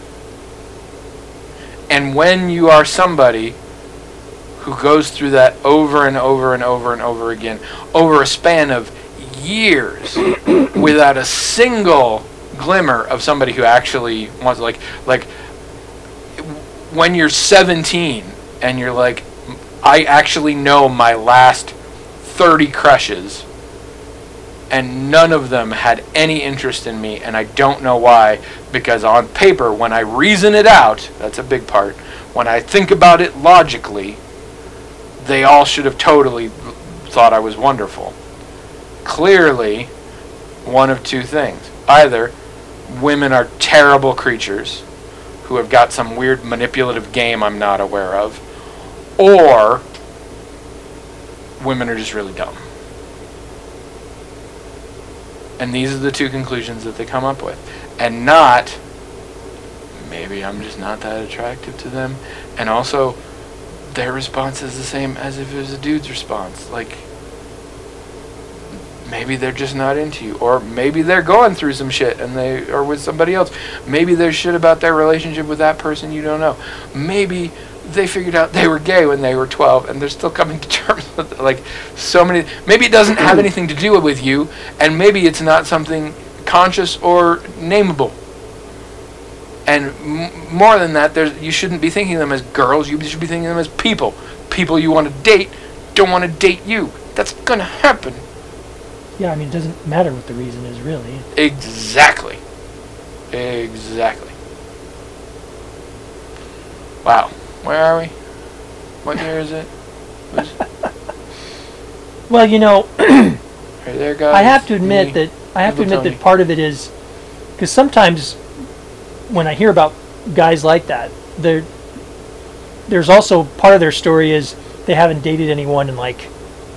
And when you are somebody who goes through that over and over and over and over again, over a span of years, without a single glimmer of somebody who actually wants, like when you're 17 and you're like, I actually know my last 30 crushes, and none of them had any interest in me, and I don't know why, because on paper, when I reason it out, that's a big part, when I think about it logically, they all should have totally thought I was wonderful. Clearly, one of two things. Either women are terrible creatures who have got some weird manipulative game I'm not aware of, or women are just really dumb. And these are the two conclusions that they come up with. And not, maybe I'm just not that attractive to them. And also, their response is the same as if it was a dude's response. Like, maybe they're just not into you. Or maybe they're going through some shit and they are with somebody else. Maybe there's shit about their relationship with that person you don't know. Maybe they figured out they were gay when they were 12 and they're still coming to terms with it. Like, so many. Maybe it doesn't have anything to do with you, and maybe it's not something conscious or nameable. And more than that, you shouldn't be thinking of them as girls. You should be thinking of them as people. People you want to date don't want to date you. That's gonna happen. Yeah, I mean, it doesn't matter what the reason is, really. Exactly. Exactly. Wow. Where are we? What year is it? Well, you know, Right there, guys. I have to admit Me. that Tony. part of it is because sometimes when I hear about guys like that, there's also part of their story is they haven't dated anyone in like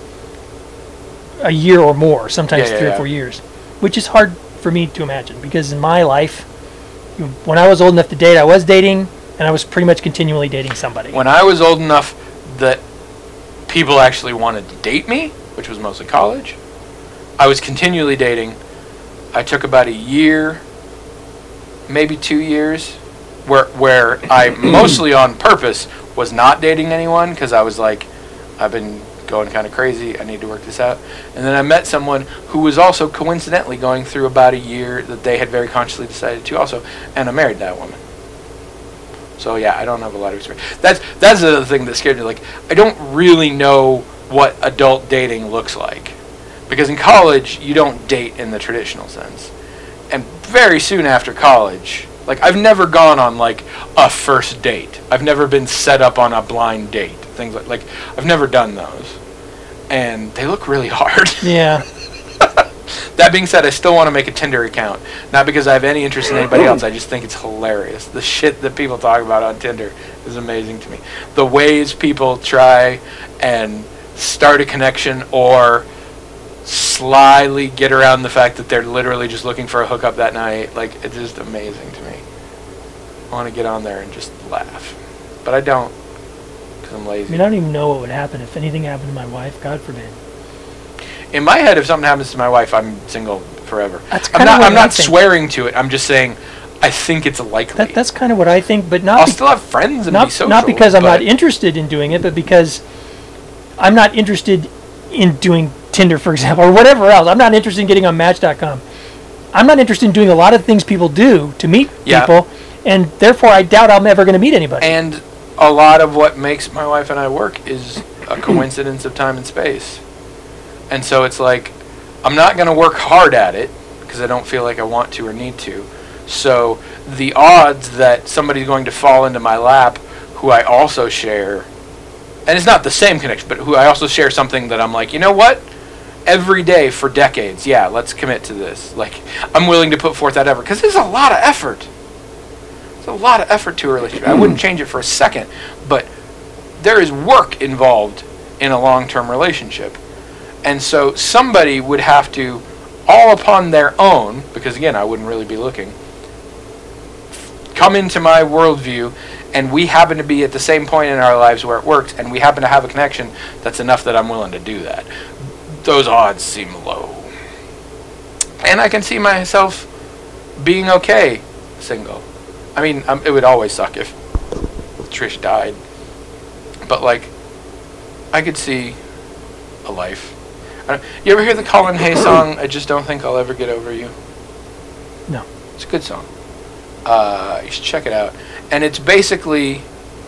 a year or more, sometimes Yeah, 3 or yeah. 4 years, which is hard for me to imagine because in my life, when I was old enough to date, I was dating and I was pretty much continually dating somebody. When I was old enough that people actually wanted to date me, which was mostly college, I was continually dating. I took about a year, maybe 2 years, where I mostly on purpose was not dating anyone because I was like, I've been going kind of crazy. I need to work this out. And then I met someone who was also coincidentally going through about a year that they had very consciously decided to also, and I married that woman. So yeah, I don't have a lot of experience. That's the thing that scared me. Like, I don't really know what adult dating looks like. Because in college, you don't date in the traditional sense. And very soon after college, like, I've never gone on, like, a first date. I've never been set up on a blind date. Things like I've never done those. And they look really hard. Yeah. That being said, I still want to make a Tinder account. Not because I have any interest in anybody else. I just think it's hilarious. The shit that people talk about on Tinder is amazing to me. The ways people try and start a connection or slyly get around the fact that they're literally just looking for a hookup that night. Like, it's just amazing to me. I want to get on there and just laugh. But I don't, because I'm lazy. I mean, I don't even know what would happen if anything happened to my wife, God forbid. In my head, if something happens to my wife, I'm single forever. That's I'm kinda not, what I'm I not think. swearing to it. I'm just saying I think it's likely. That's kind of what I think, but not I'll still have friends and be social. not because I'm not but- interested in doing it, but because I'm not interested in doing Tinder, for example, or whatever else. I'm not interested in getting on Match.com. I'm not interested in doing a lot of things people do to meet Yeah. people, and therefore I doubt I'm ever going to meet anybody. And a lot of what makes my wife and I work is a coincidence of time and space. And so it's like, I'm not going to work hard at it because I don't feel like I want to or need to. So the odds that somebody's going to fall into my lap who I also share, and it's not the same connection, but who I also share something that I'm like, you know what? Every day for decades, yeah, let's commit to this. Like, I'm willing to put forth that effort because there's a lot of effort. It's a lot of effort to a relationship. I wouldn't change it for a second, but there is work involved in a long-term relationship. And so somebody would have to, all upon their own, because again, I wouldn't really be looking, come into my worldview, and we happen to be at the same point in our lives where it works, and we happen to have a connection that's enough that I'm willing to do that. Those odds seem low. And I can see myself being okay single. I mean, it would always suck if Trish died. But, like, I could see a life. You ever hear the Colin Hay song, I Just Don't Think I'll Ever Get Over You? No. It's a good song. You should check it out. And it's basically...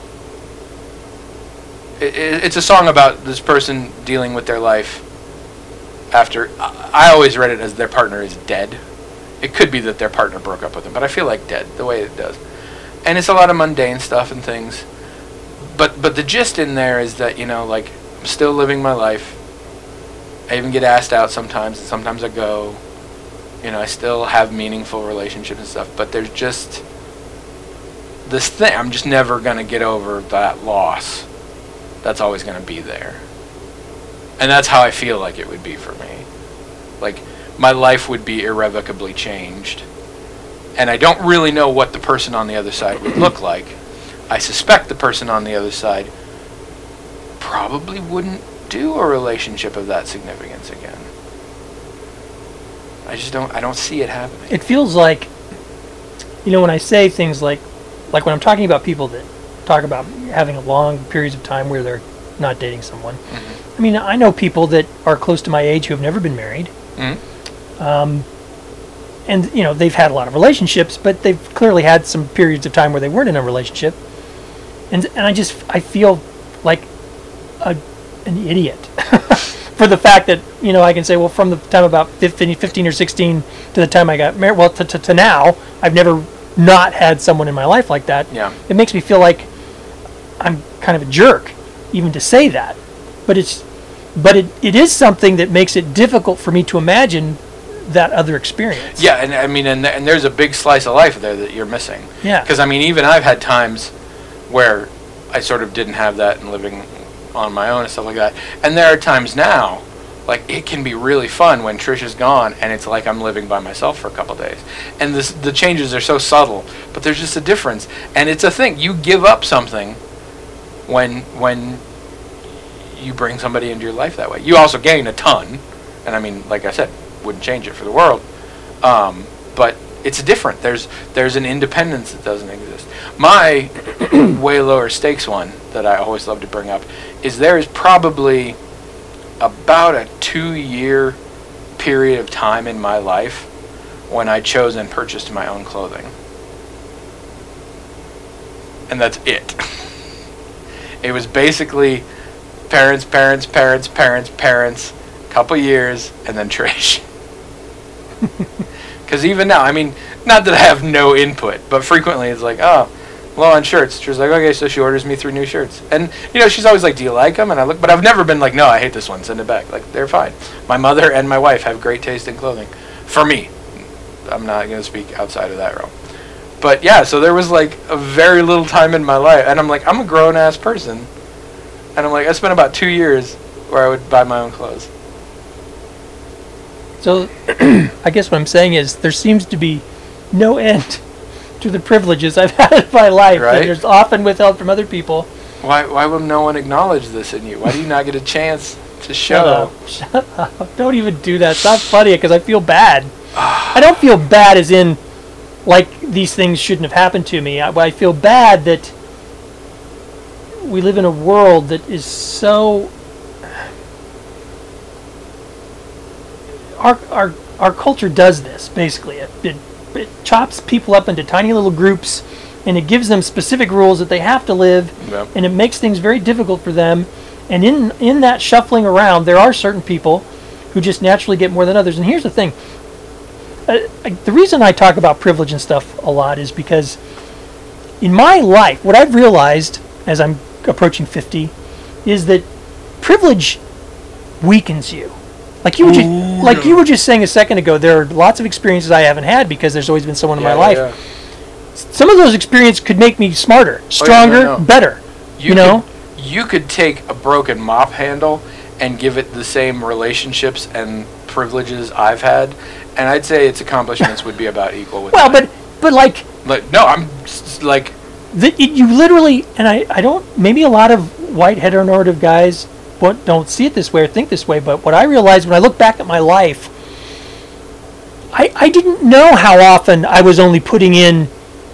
It's a song about this person dealing with their life after... I always read it as their partner is dead. It could be that their partner broke up with them, but I feel like dead, the way it does. And it's a lot of mundane stuff and things. But the gist in there is that, you know, like, I'm still living my life. I even get asked out sometimes, and sometimes I go. You know, I still have meaningful relationships and stuff, but there's just this thing. I'm just never going to get over that loss. That's always going to be there. And that's how I feel like it would be for me. Like, my life would be irrevocably changed. And I don't really know what the person on the other side would look like. I suspect the person on the other side probably wouldn't do a relationship of that significance again. I don't see it happening. It feels like, you know, when I say things like when I'm talking about people that talk about having long periods of time where they're not dating someone. Mm-hmm. I mean, I know people that are close to my age who have never been married. Mm-hmm. And, you know, they've had a lot of relationships, but they've clearly had some periods of time where they weren't in a relationship. And I feel like an idiot for the fact that, I can say, well, from the time about 15 or 16 to the time I got married, well, to now, I've never not had someone in my life like that. Yeah. It makes me feel like I'm kind of a jerk even to say that. But it is something that makes it difficult for me to imagine that other experience. Yeah, and I mean, and there's a big slice of life there that you're missing. Yeah. Because I mean, even I've had times where I sort of didn't have that and living on my own and stuff like that. And there are times now, like, it can be really fun when Trish is gone and it's like I'm living by myself for a couple days. And the changes are so subtle, but there's just a difference. And it's a thing. You give up something when you bring somebody into your life that way. You also gain a ton. And I mean, like I said, wouldn't change it for the world. But it's different. There's an independence that doesn't exist. My way lower stakes one that I always love to bring up is there is probably about a 2-year period of time in my life when I chose and purchased my own clothing. And that's it. It was basically parents, couple years, and then Trish. Because even now, I mean, not that I have no input, but frequently it's like, oh, low on shirts. She's like, okay, so she orders me 3 new shirts. And, she's always like, do you like them? And I look, but I've never been like, no, I hate this one, send it back. Like, they're fine. My mother and my wife have great taste in clothing. For me. I'm not going to speak outside of that realm. But yeah, so there was like a very little time in my life, and I'm like, I'm a grown-ass person. And I'm like, I spent about 2 years where I would buy my own clothes. So, I guess what I'm saying is there seems to be no end to the privileges I've had in my life. Right? And there's often withheld from other people. Why will no one acknowledge this in you? Why do you not get a chance to show? Shut up. Don't even do that. It's not funny because I feel bad. I don't feel bad as in, like, these things shouldn't have happened to me. I feel bad that we live in a world that is so... Our culture does this, basically. It chops people up into tiny little groups, and it gives them specific rules that they have to live, Yep. and it makes things very difficult for them. And in that shuffling around, there are certain people who just naturally get more than others. And here's the thing. The reason I talk about privilege and stuff a lot is because in my life, what I've realized as I'm approaching 50 is that privilege weakens you. Like you were just saying a second ago, there are lots of experiences I haven't had because there's always been someone in my life. Yeah. Some of those experiences could make me smarter, stronger, better. You could take a broken mop handle and give it the same relationships and privileges I've had, and I'd say its accomplishments would be about equal with mine. but like no, I'm like you literally, and I don't, maybe a lot of white heteronormative guys don't see it this way or think this way, but what I realized when I look back at my life, I didn't know how often I was only putting in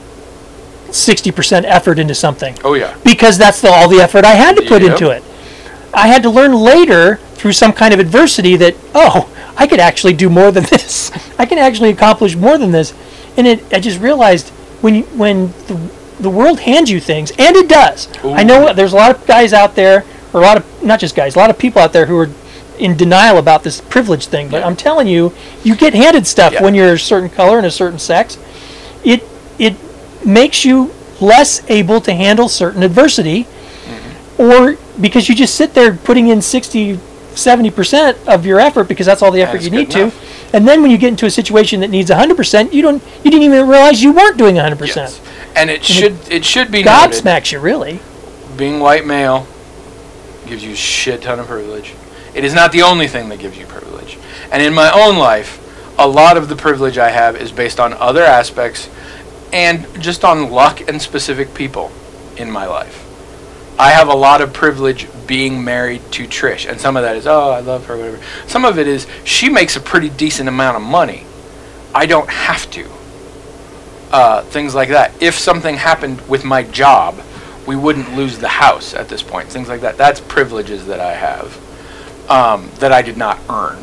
60% effort into something. Oh yeah. Because that's all the effort I had to put into it. I had to learn later through some kind of adversity that, I could actually do more than this. I can actually accomplish more than this. And I just realized when the world hands you things, and it does. Ooh. I know there's a lot of guys out there, or a lot of, not just guys, a lot of people out there who are in denial about this privilege thing. But I'm telling you, you get handed stuff when you're a certain color and a certain sex. It makes you less able to handle certain adversity, or because you just sit there putting in 60-70% of your effort because that's all the effort you need to, and then when you get into a situation that needs 100%, you didn't even realize you weren't doing 100%. Yes. And it should be gobsmacks you, really. Being white male gives you a shit ton of privilege. It is not the only thing that gives you privilege. And in my own life, a lot of the privilege I have is based on other aspects and just on luck and specific people in my life. I have a lot of privilege being married to Trish, and some of that is, I love her, whatever. Some of it is, she makes a pretty decent amount of money. I don't have to. Things like that. If something happened with my job, we wouldn't lose the house at this point. Things like that. That's privileges that I have that I did not earn.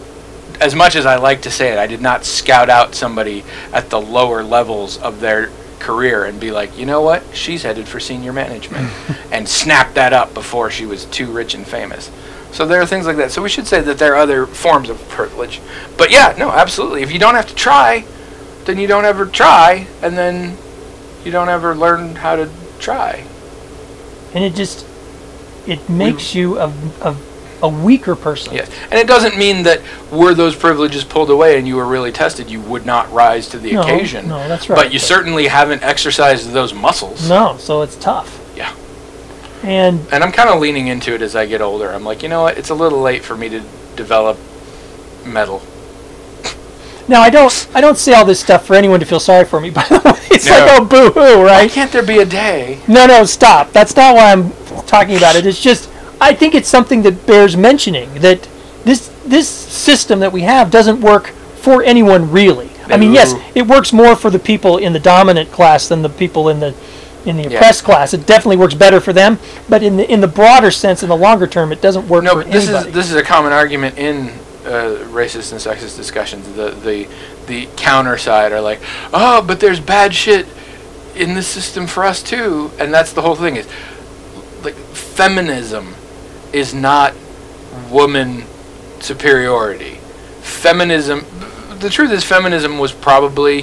As much as I like to say it, I did not scout out somebody at the lower levels of their career and be like, you know what, she's headed for senior management, and snap that up before she was too rich and famous. So there are things like that. So we should say that there are other forms of privilege. But yeah, no, absolutely. If you don't have to try, then you don't ever try, and then you don't ever learn how to try. And it makes you a weaker person. Yes, and it doesn't mean that were those privileges pulled away and you were really tested, you would not rise to the occasion. No, that's right. But you certainly haven't exercised those muscles. No, so it's tough. Yeah. And I'm kind of leaning into it as I get older. I'm like, you know what? It's a little late for me to develop metal. now I don't say all this stuff for anyone to feel sorry for me. By the way, it's No. like, oh, boo-hoo, Why right? can't there be a day? No, stop. That's not why I'm talking about it. It's just, I think it's something that bears mentioning, that this system that we have doesn't work for anyone really. I mean, yes, it works more for the people in the dominant class than the people in the oppressed class. It definitely works better for them, but in the broader sense, in the longer term, it doesn't work for anybody. This is a common argument in racist and sexist discussions. The counter side are like, oh, but there's bad shit in the system for us too, and that's the whole thing. Is like feminism is not woman superiority. Feminism, the truth is, feminism was probably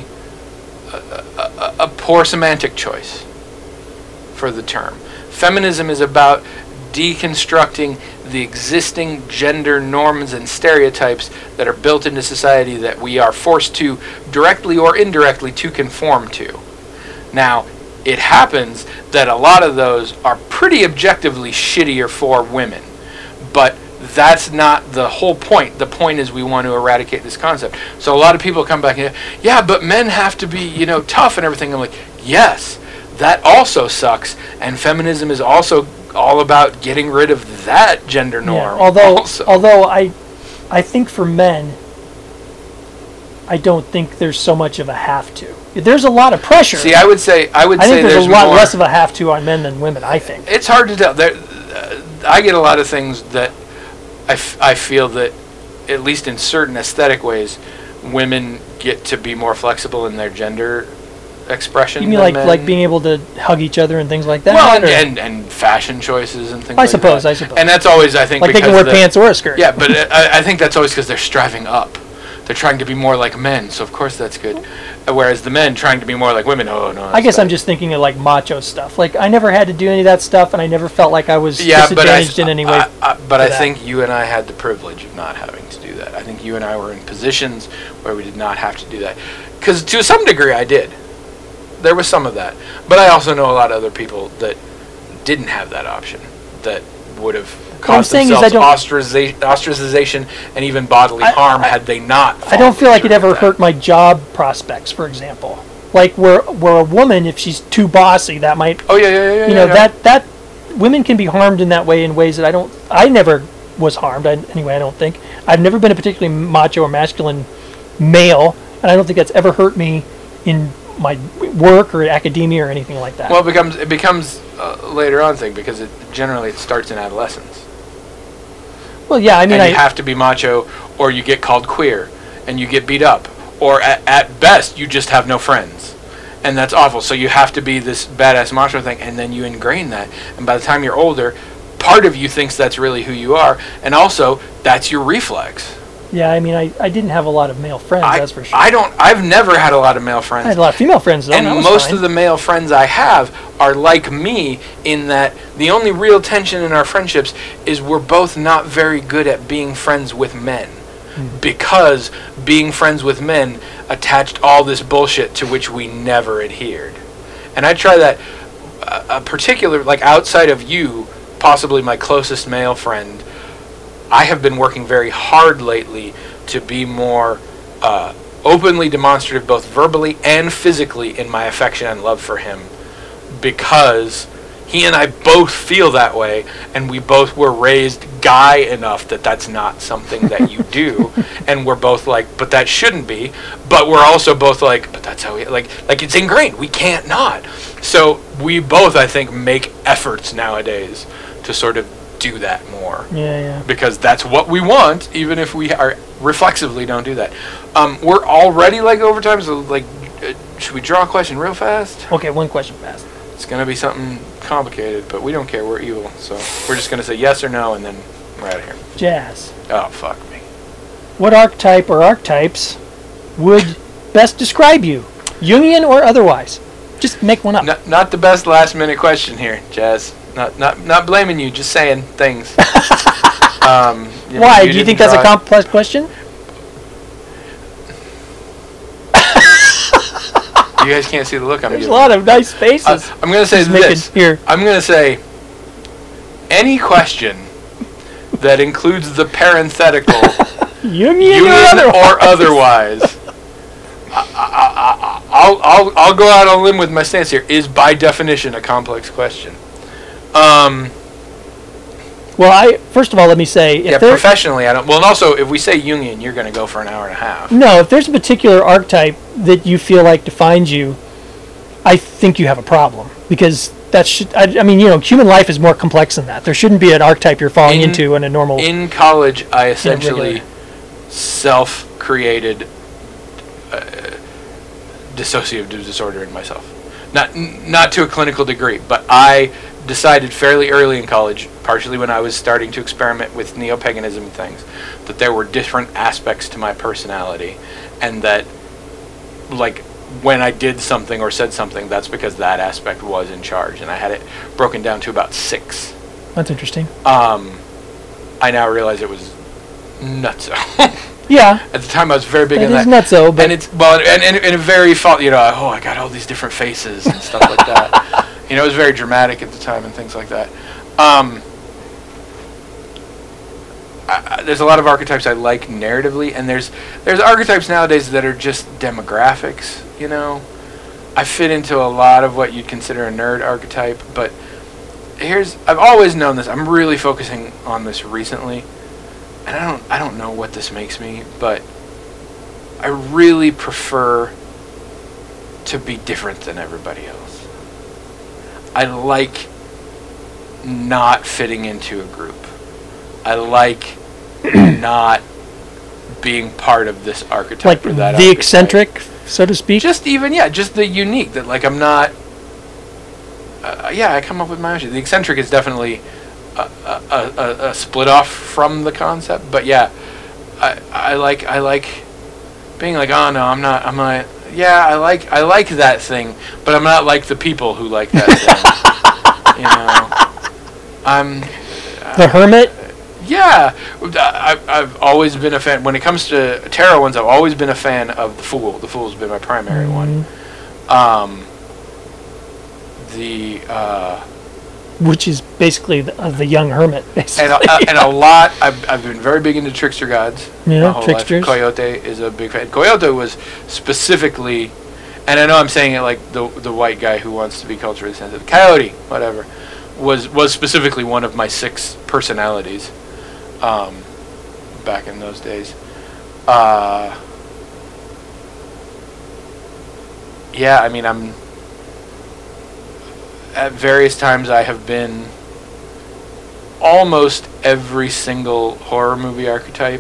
a poor semantic choice for the term. Feminism is about deconstructing the existing gender norms and stereotypes that are built into society that we are forced to, directly or indirectly, to conform to. Now, it happens that a lot of those are pretty objectively shittier for women, but that's not the whole point. The point is we want to eradicate this concept. So a lot of people come back and say, yeah, but men have to be, tough and everything. I'm like, yes, that also sucks, and feminism is also all about getting rid of that gender norm. Yeah, although I think for men, I don't think there's so much of a have to. There's a lot of pressure. See, I would say there's a lot less of a have to on men than women, I think. It's hard to tell. I get a lot of things that I feel that, at least in certain aesthetic ways, women get to be more flexible in their gender expression. You mean like being able to hug each other and things like that? Well, and fashion choices and things I like suppose. that. And that's always, I think, like they can wear pants or a skirt. Yeah, but I think that's always because they're striving up. They're trying to be more like men, so of course that's good. Whereas the men trying to be more like women, oh no. I guess I'm just thinking of like macho stuff. Like I never had to do any of that stuff, and I never felt like I was disadvantaged in any way. But I think you and I had the privilege of not having to do that. I think you and I were in positions where we did not have to do that. Because to some degree I did. There was some of that. But I also know a lot of other people that didn't have that option, that would have caused themselves ostracization and even bodily harm had they not. I don't feel like it ever hurt my job prospects, for example. Like where a woman, if she's too bossy, that might. Oh yeah. That women can be harmed in that way, in ways that I never was harmed. Anyway, I don't think. I've never been a particularly macho or masculine male, and I don't think that's ever hurt me in my work or academia or anything like that. Well, it becomes a later on thing, because it starts in adolescence. Well, yeah, I mean, and you have to be macho, or you get called queer, and you get beat up, or at best you just have no friends, and that's awful. So you have to be this badass macho thing, and then you ingrain that, and by the time you're older, part of you thinks that's really who you are, and also that's your reflex. Yeah, I mean, I didn't have a lot of male friends, that's for sure. I've never had a lot of male friends. I had a lot of female friends, though. And most of the male friends I have are like me, in that the only real tension in our friendships is we're both not very good at being friends with men. Because being friends with men attached all this bullshit to which we never adhered. And I try that, particular, like outside of you, possibly my closest male friend, I have been working very hard lately to be more openly demonstrative, both verbally and physically, in my affection and love for him, because he and I both feel that way, and we both were raised guy enough that that's not something that you do, and we're both like, but that shouldn't be, but we're also both like, but that's how we, like it's ingrained, we can't not. So we both, I think, make efforts nowadays to sort of do that more. Yeah. Because that's what we want, even if we are reflexively don't do that. We're already like overtime, so like should we draw a question real fast? Okay, one question fast. It's going to be something complicated, but we don't care. We're evil. So we're just going to say yes or no, and then we're out of here. Jazz. Oh, fuck me. What archetype or archetypes would best describe you? Jungian or otherwise? Just make one up. Not the best last-minute question here, Jazz. Not blaming you, just saying things. Why? Do you think that's a complex question? You guys can't see the look I'm There's giving. a lot of nice faces. I'm going to say this. Here. I'm going to say any question that includes the parenthetical Jungian or otherwise. I'll go out on a limb with my stance here. Is by definition a complex question. Well, first of all, let me say, if professionally, I don't. Well, and also, if we say Jungian, you're going to go for an hour and a half. No, if there's a particular archetype that you feel like defines you, I think you have a problem, because that should. I mean, human life is more complex than that. There shouldn't be an archetype you're falling into in a normal. In college, I essentially self-created dissociative disorder in myself. Not to a clinical degree, but I decided fairly early in college, partially when I was starting to experiment with neo-paganism and things, that there were different aspects to my personality, and that, like, when I did something or said something, that's because that aspect was in charge, and I had it broken down to about 6. That's interesting. I now realize it was nutso. Yeah. At the time, I was very big on that. It is nutso, but... And it's, well, and a very, I got all these different faces and stuff like that. It was very dramatic at the time and things like that. There's a lot of archetypes I like narratively, and there's archetypes nowadays that are just demographics, I fit into a lot of what you'd consider a nerd archetype, but I've always known this. I'm really focusing on this recently, and I don't know what this makes me, but I really prefer to be different than everybody else. I like not fitting into a group. I like not being part of this archetype, like or that the archetype. eccentric, so to speak. Just the unique. That, like, I'm not. I come up with my own shit. The eccentric is definitely a split off from the concept, but yeah, I like being like, oh no, I'm not. Yeah, I like that thing, but I'm not like the people who like that thing. I'm the hermit. Yeah, I've always been a fan. When it comes to tarot ones, I've always been a fan of the Fool. The Fool's been my primary one. Which is basically the young hermit, basically. And a lot. I've been very big into trickster gods. Yeah, tricksters. Coyote is a big fan. Coyote was specifically, and I know I'm saying it like the white guy who wants to be culturally sensitive. Coyote, whatever, was specifically one of my 6 personalities. Back in those days. Yeah, I mean, I'm at various times I have been almost every single horror movie archetype.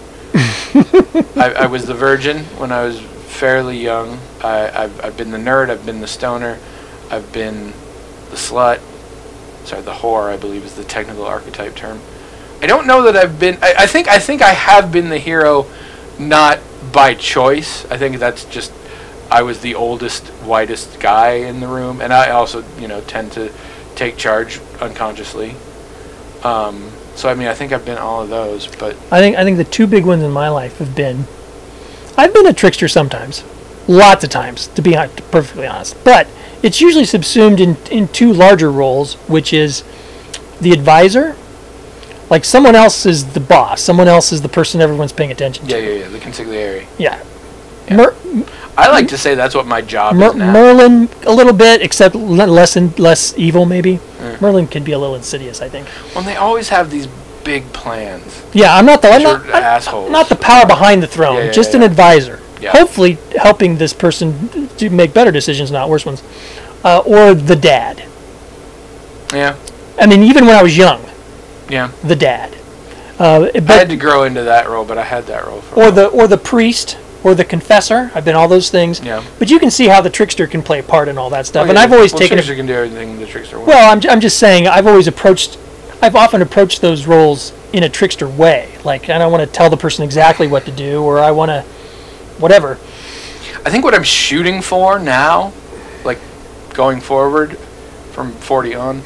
I was the virgin when I was fairly young. I've been the nerd, I've been the stoner, I've been the slut. Sorry, the whore, I believe, is the technical archetype term. I don't know that I've been... I think I have been the hero, not by choice. I think that's just... I was the oldest, whitest guy in the room, and I also, tend to take charge unconsciously. So, I mean, I think I've been all of those, but... I think the 2 big ones in my life have been... I've been a trickster sometimes. Lots of times, to be perfectly honest. But it's usually subsumed in 2 larger roles, which is the advisor. Like, someone else is the boss. Someone else is the person everyone's paying attention to. Yeah, the consigliere. Yeah. I like to say that's what my job is now. Merlin, a little bit, except less evil, maybe. Merlin can be a little insidious, I think. Well, they always have these big plans. Yeah, I'm not assholes. Not the power behind the throne, just an advisor. Yeah. Hopefully helping this person to make better decisions, not worse ones. Or the dad. Yeah. I mean, even when I was young. Yeah. The dad. I had to grow into that role, but I had that role for the priest or the confessor. I've been all those things. Yeah. But you can see how the trickster can play a part in all that stuff. Oh, And yeah, I've always well, taken trickster can do everything the trickster wants. Well, I'm just saying I've often approached those roles in a trickster way. Like, I don't want to tell the person exactly what to do, or I want to whatever. I think what I'm shooting for now, like going forward from 40 on,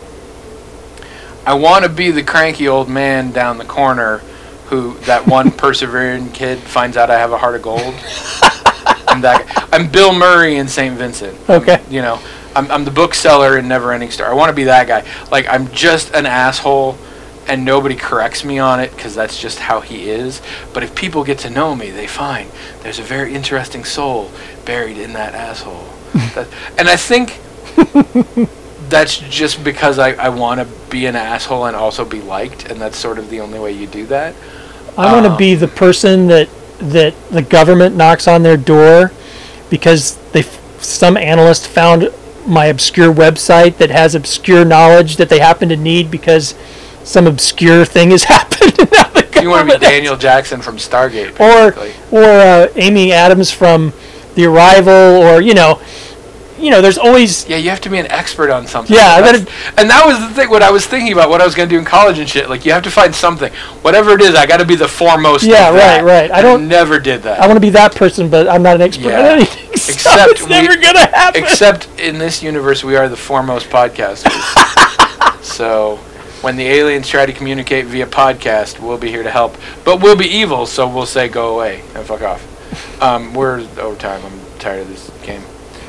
I want to be the cranky old man down the corner who that one persevering kid finds out I have a heart of gold. I'm Bill Murray in St. Vincent. Okay. I'm the bookseller in Neverending Story. I want to be that guy. Like, I'm just an asshole and nobody corrects me on it because that's just how he is. But if people get to know me, they find there's a very interesting soul buried in that asshole. And I think that's just because I want to be an asshole and also be liked, and that's sort of the only way you do that. I want to be the person that the government knocks on their door because some analyst found my obscure website that has obscure knowledge that they happen to need because some obscure thing has happened. You want to be Daniel Jackson from Stargate, basically. or Amy Adams from The Arrival, or there's always you have to be an expert on something. Yeah, and that was the thing. What I was thinking about, what I was going to do in college and shit. Like, you have to find something, whatever it is. I got to be the foremost. Yeah, right. I never did that. I want to be that person, but I'm not an expert at anything. Except it's never gonna happen. Except in this universe, we are the foremost podcasters. So when the aliens try to communicate via podcast, we'll be here to help. But we'll be evil, so we'll say go away and fuck off. We're over time. I'm tired of this game.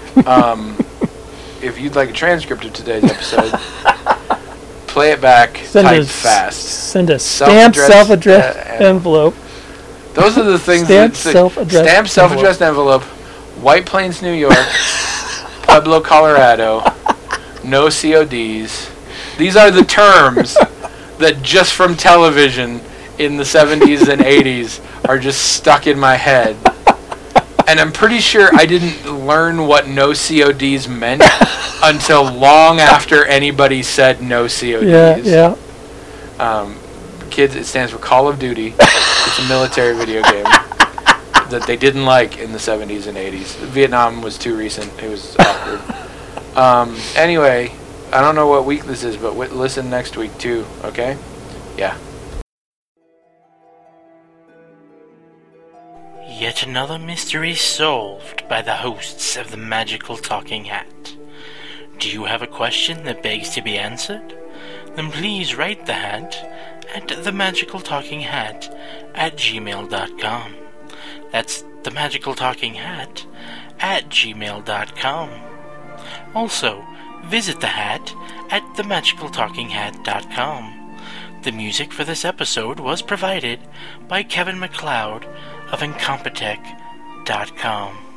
If you'd like a transcript of today's episode, play it back, type fast. Send a stamped self-addressed envelope. Those are the things. Stamped self-addressed envelope. White Plains, New York. Pueblo, Colorado. No CODs. These are the terms that just from television in the 70s and 80s are just stuck in my head. And I'm pretty sure I didn't learn what no CODs meant until long after anybody said no CODs. Yeah. Kids, it stands for Call of Duty. It's a military video game that they didn't like in the 70s and 80s. Vietnam was too recent. It was awkward. Anyway, I don't know what week this is, but listen next week too, okay? Yeah. Yet another mystery solved by the hosts of the Magical Talking Hat. Do you have a question that begs to be answered? Then please write the hat at themagicaltalkinghat@gmail.com. That's themagicaltalkinghat@gmail.com. Also, visit the hat at themagicaltalkinghat.com. The music for this episode was provided by Kevin MacLeod of Incompetech.com.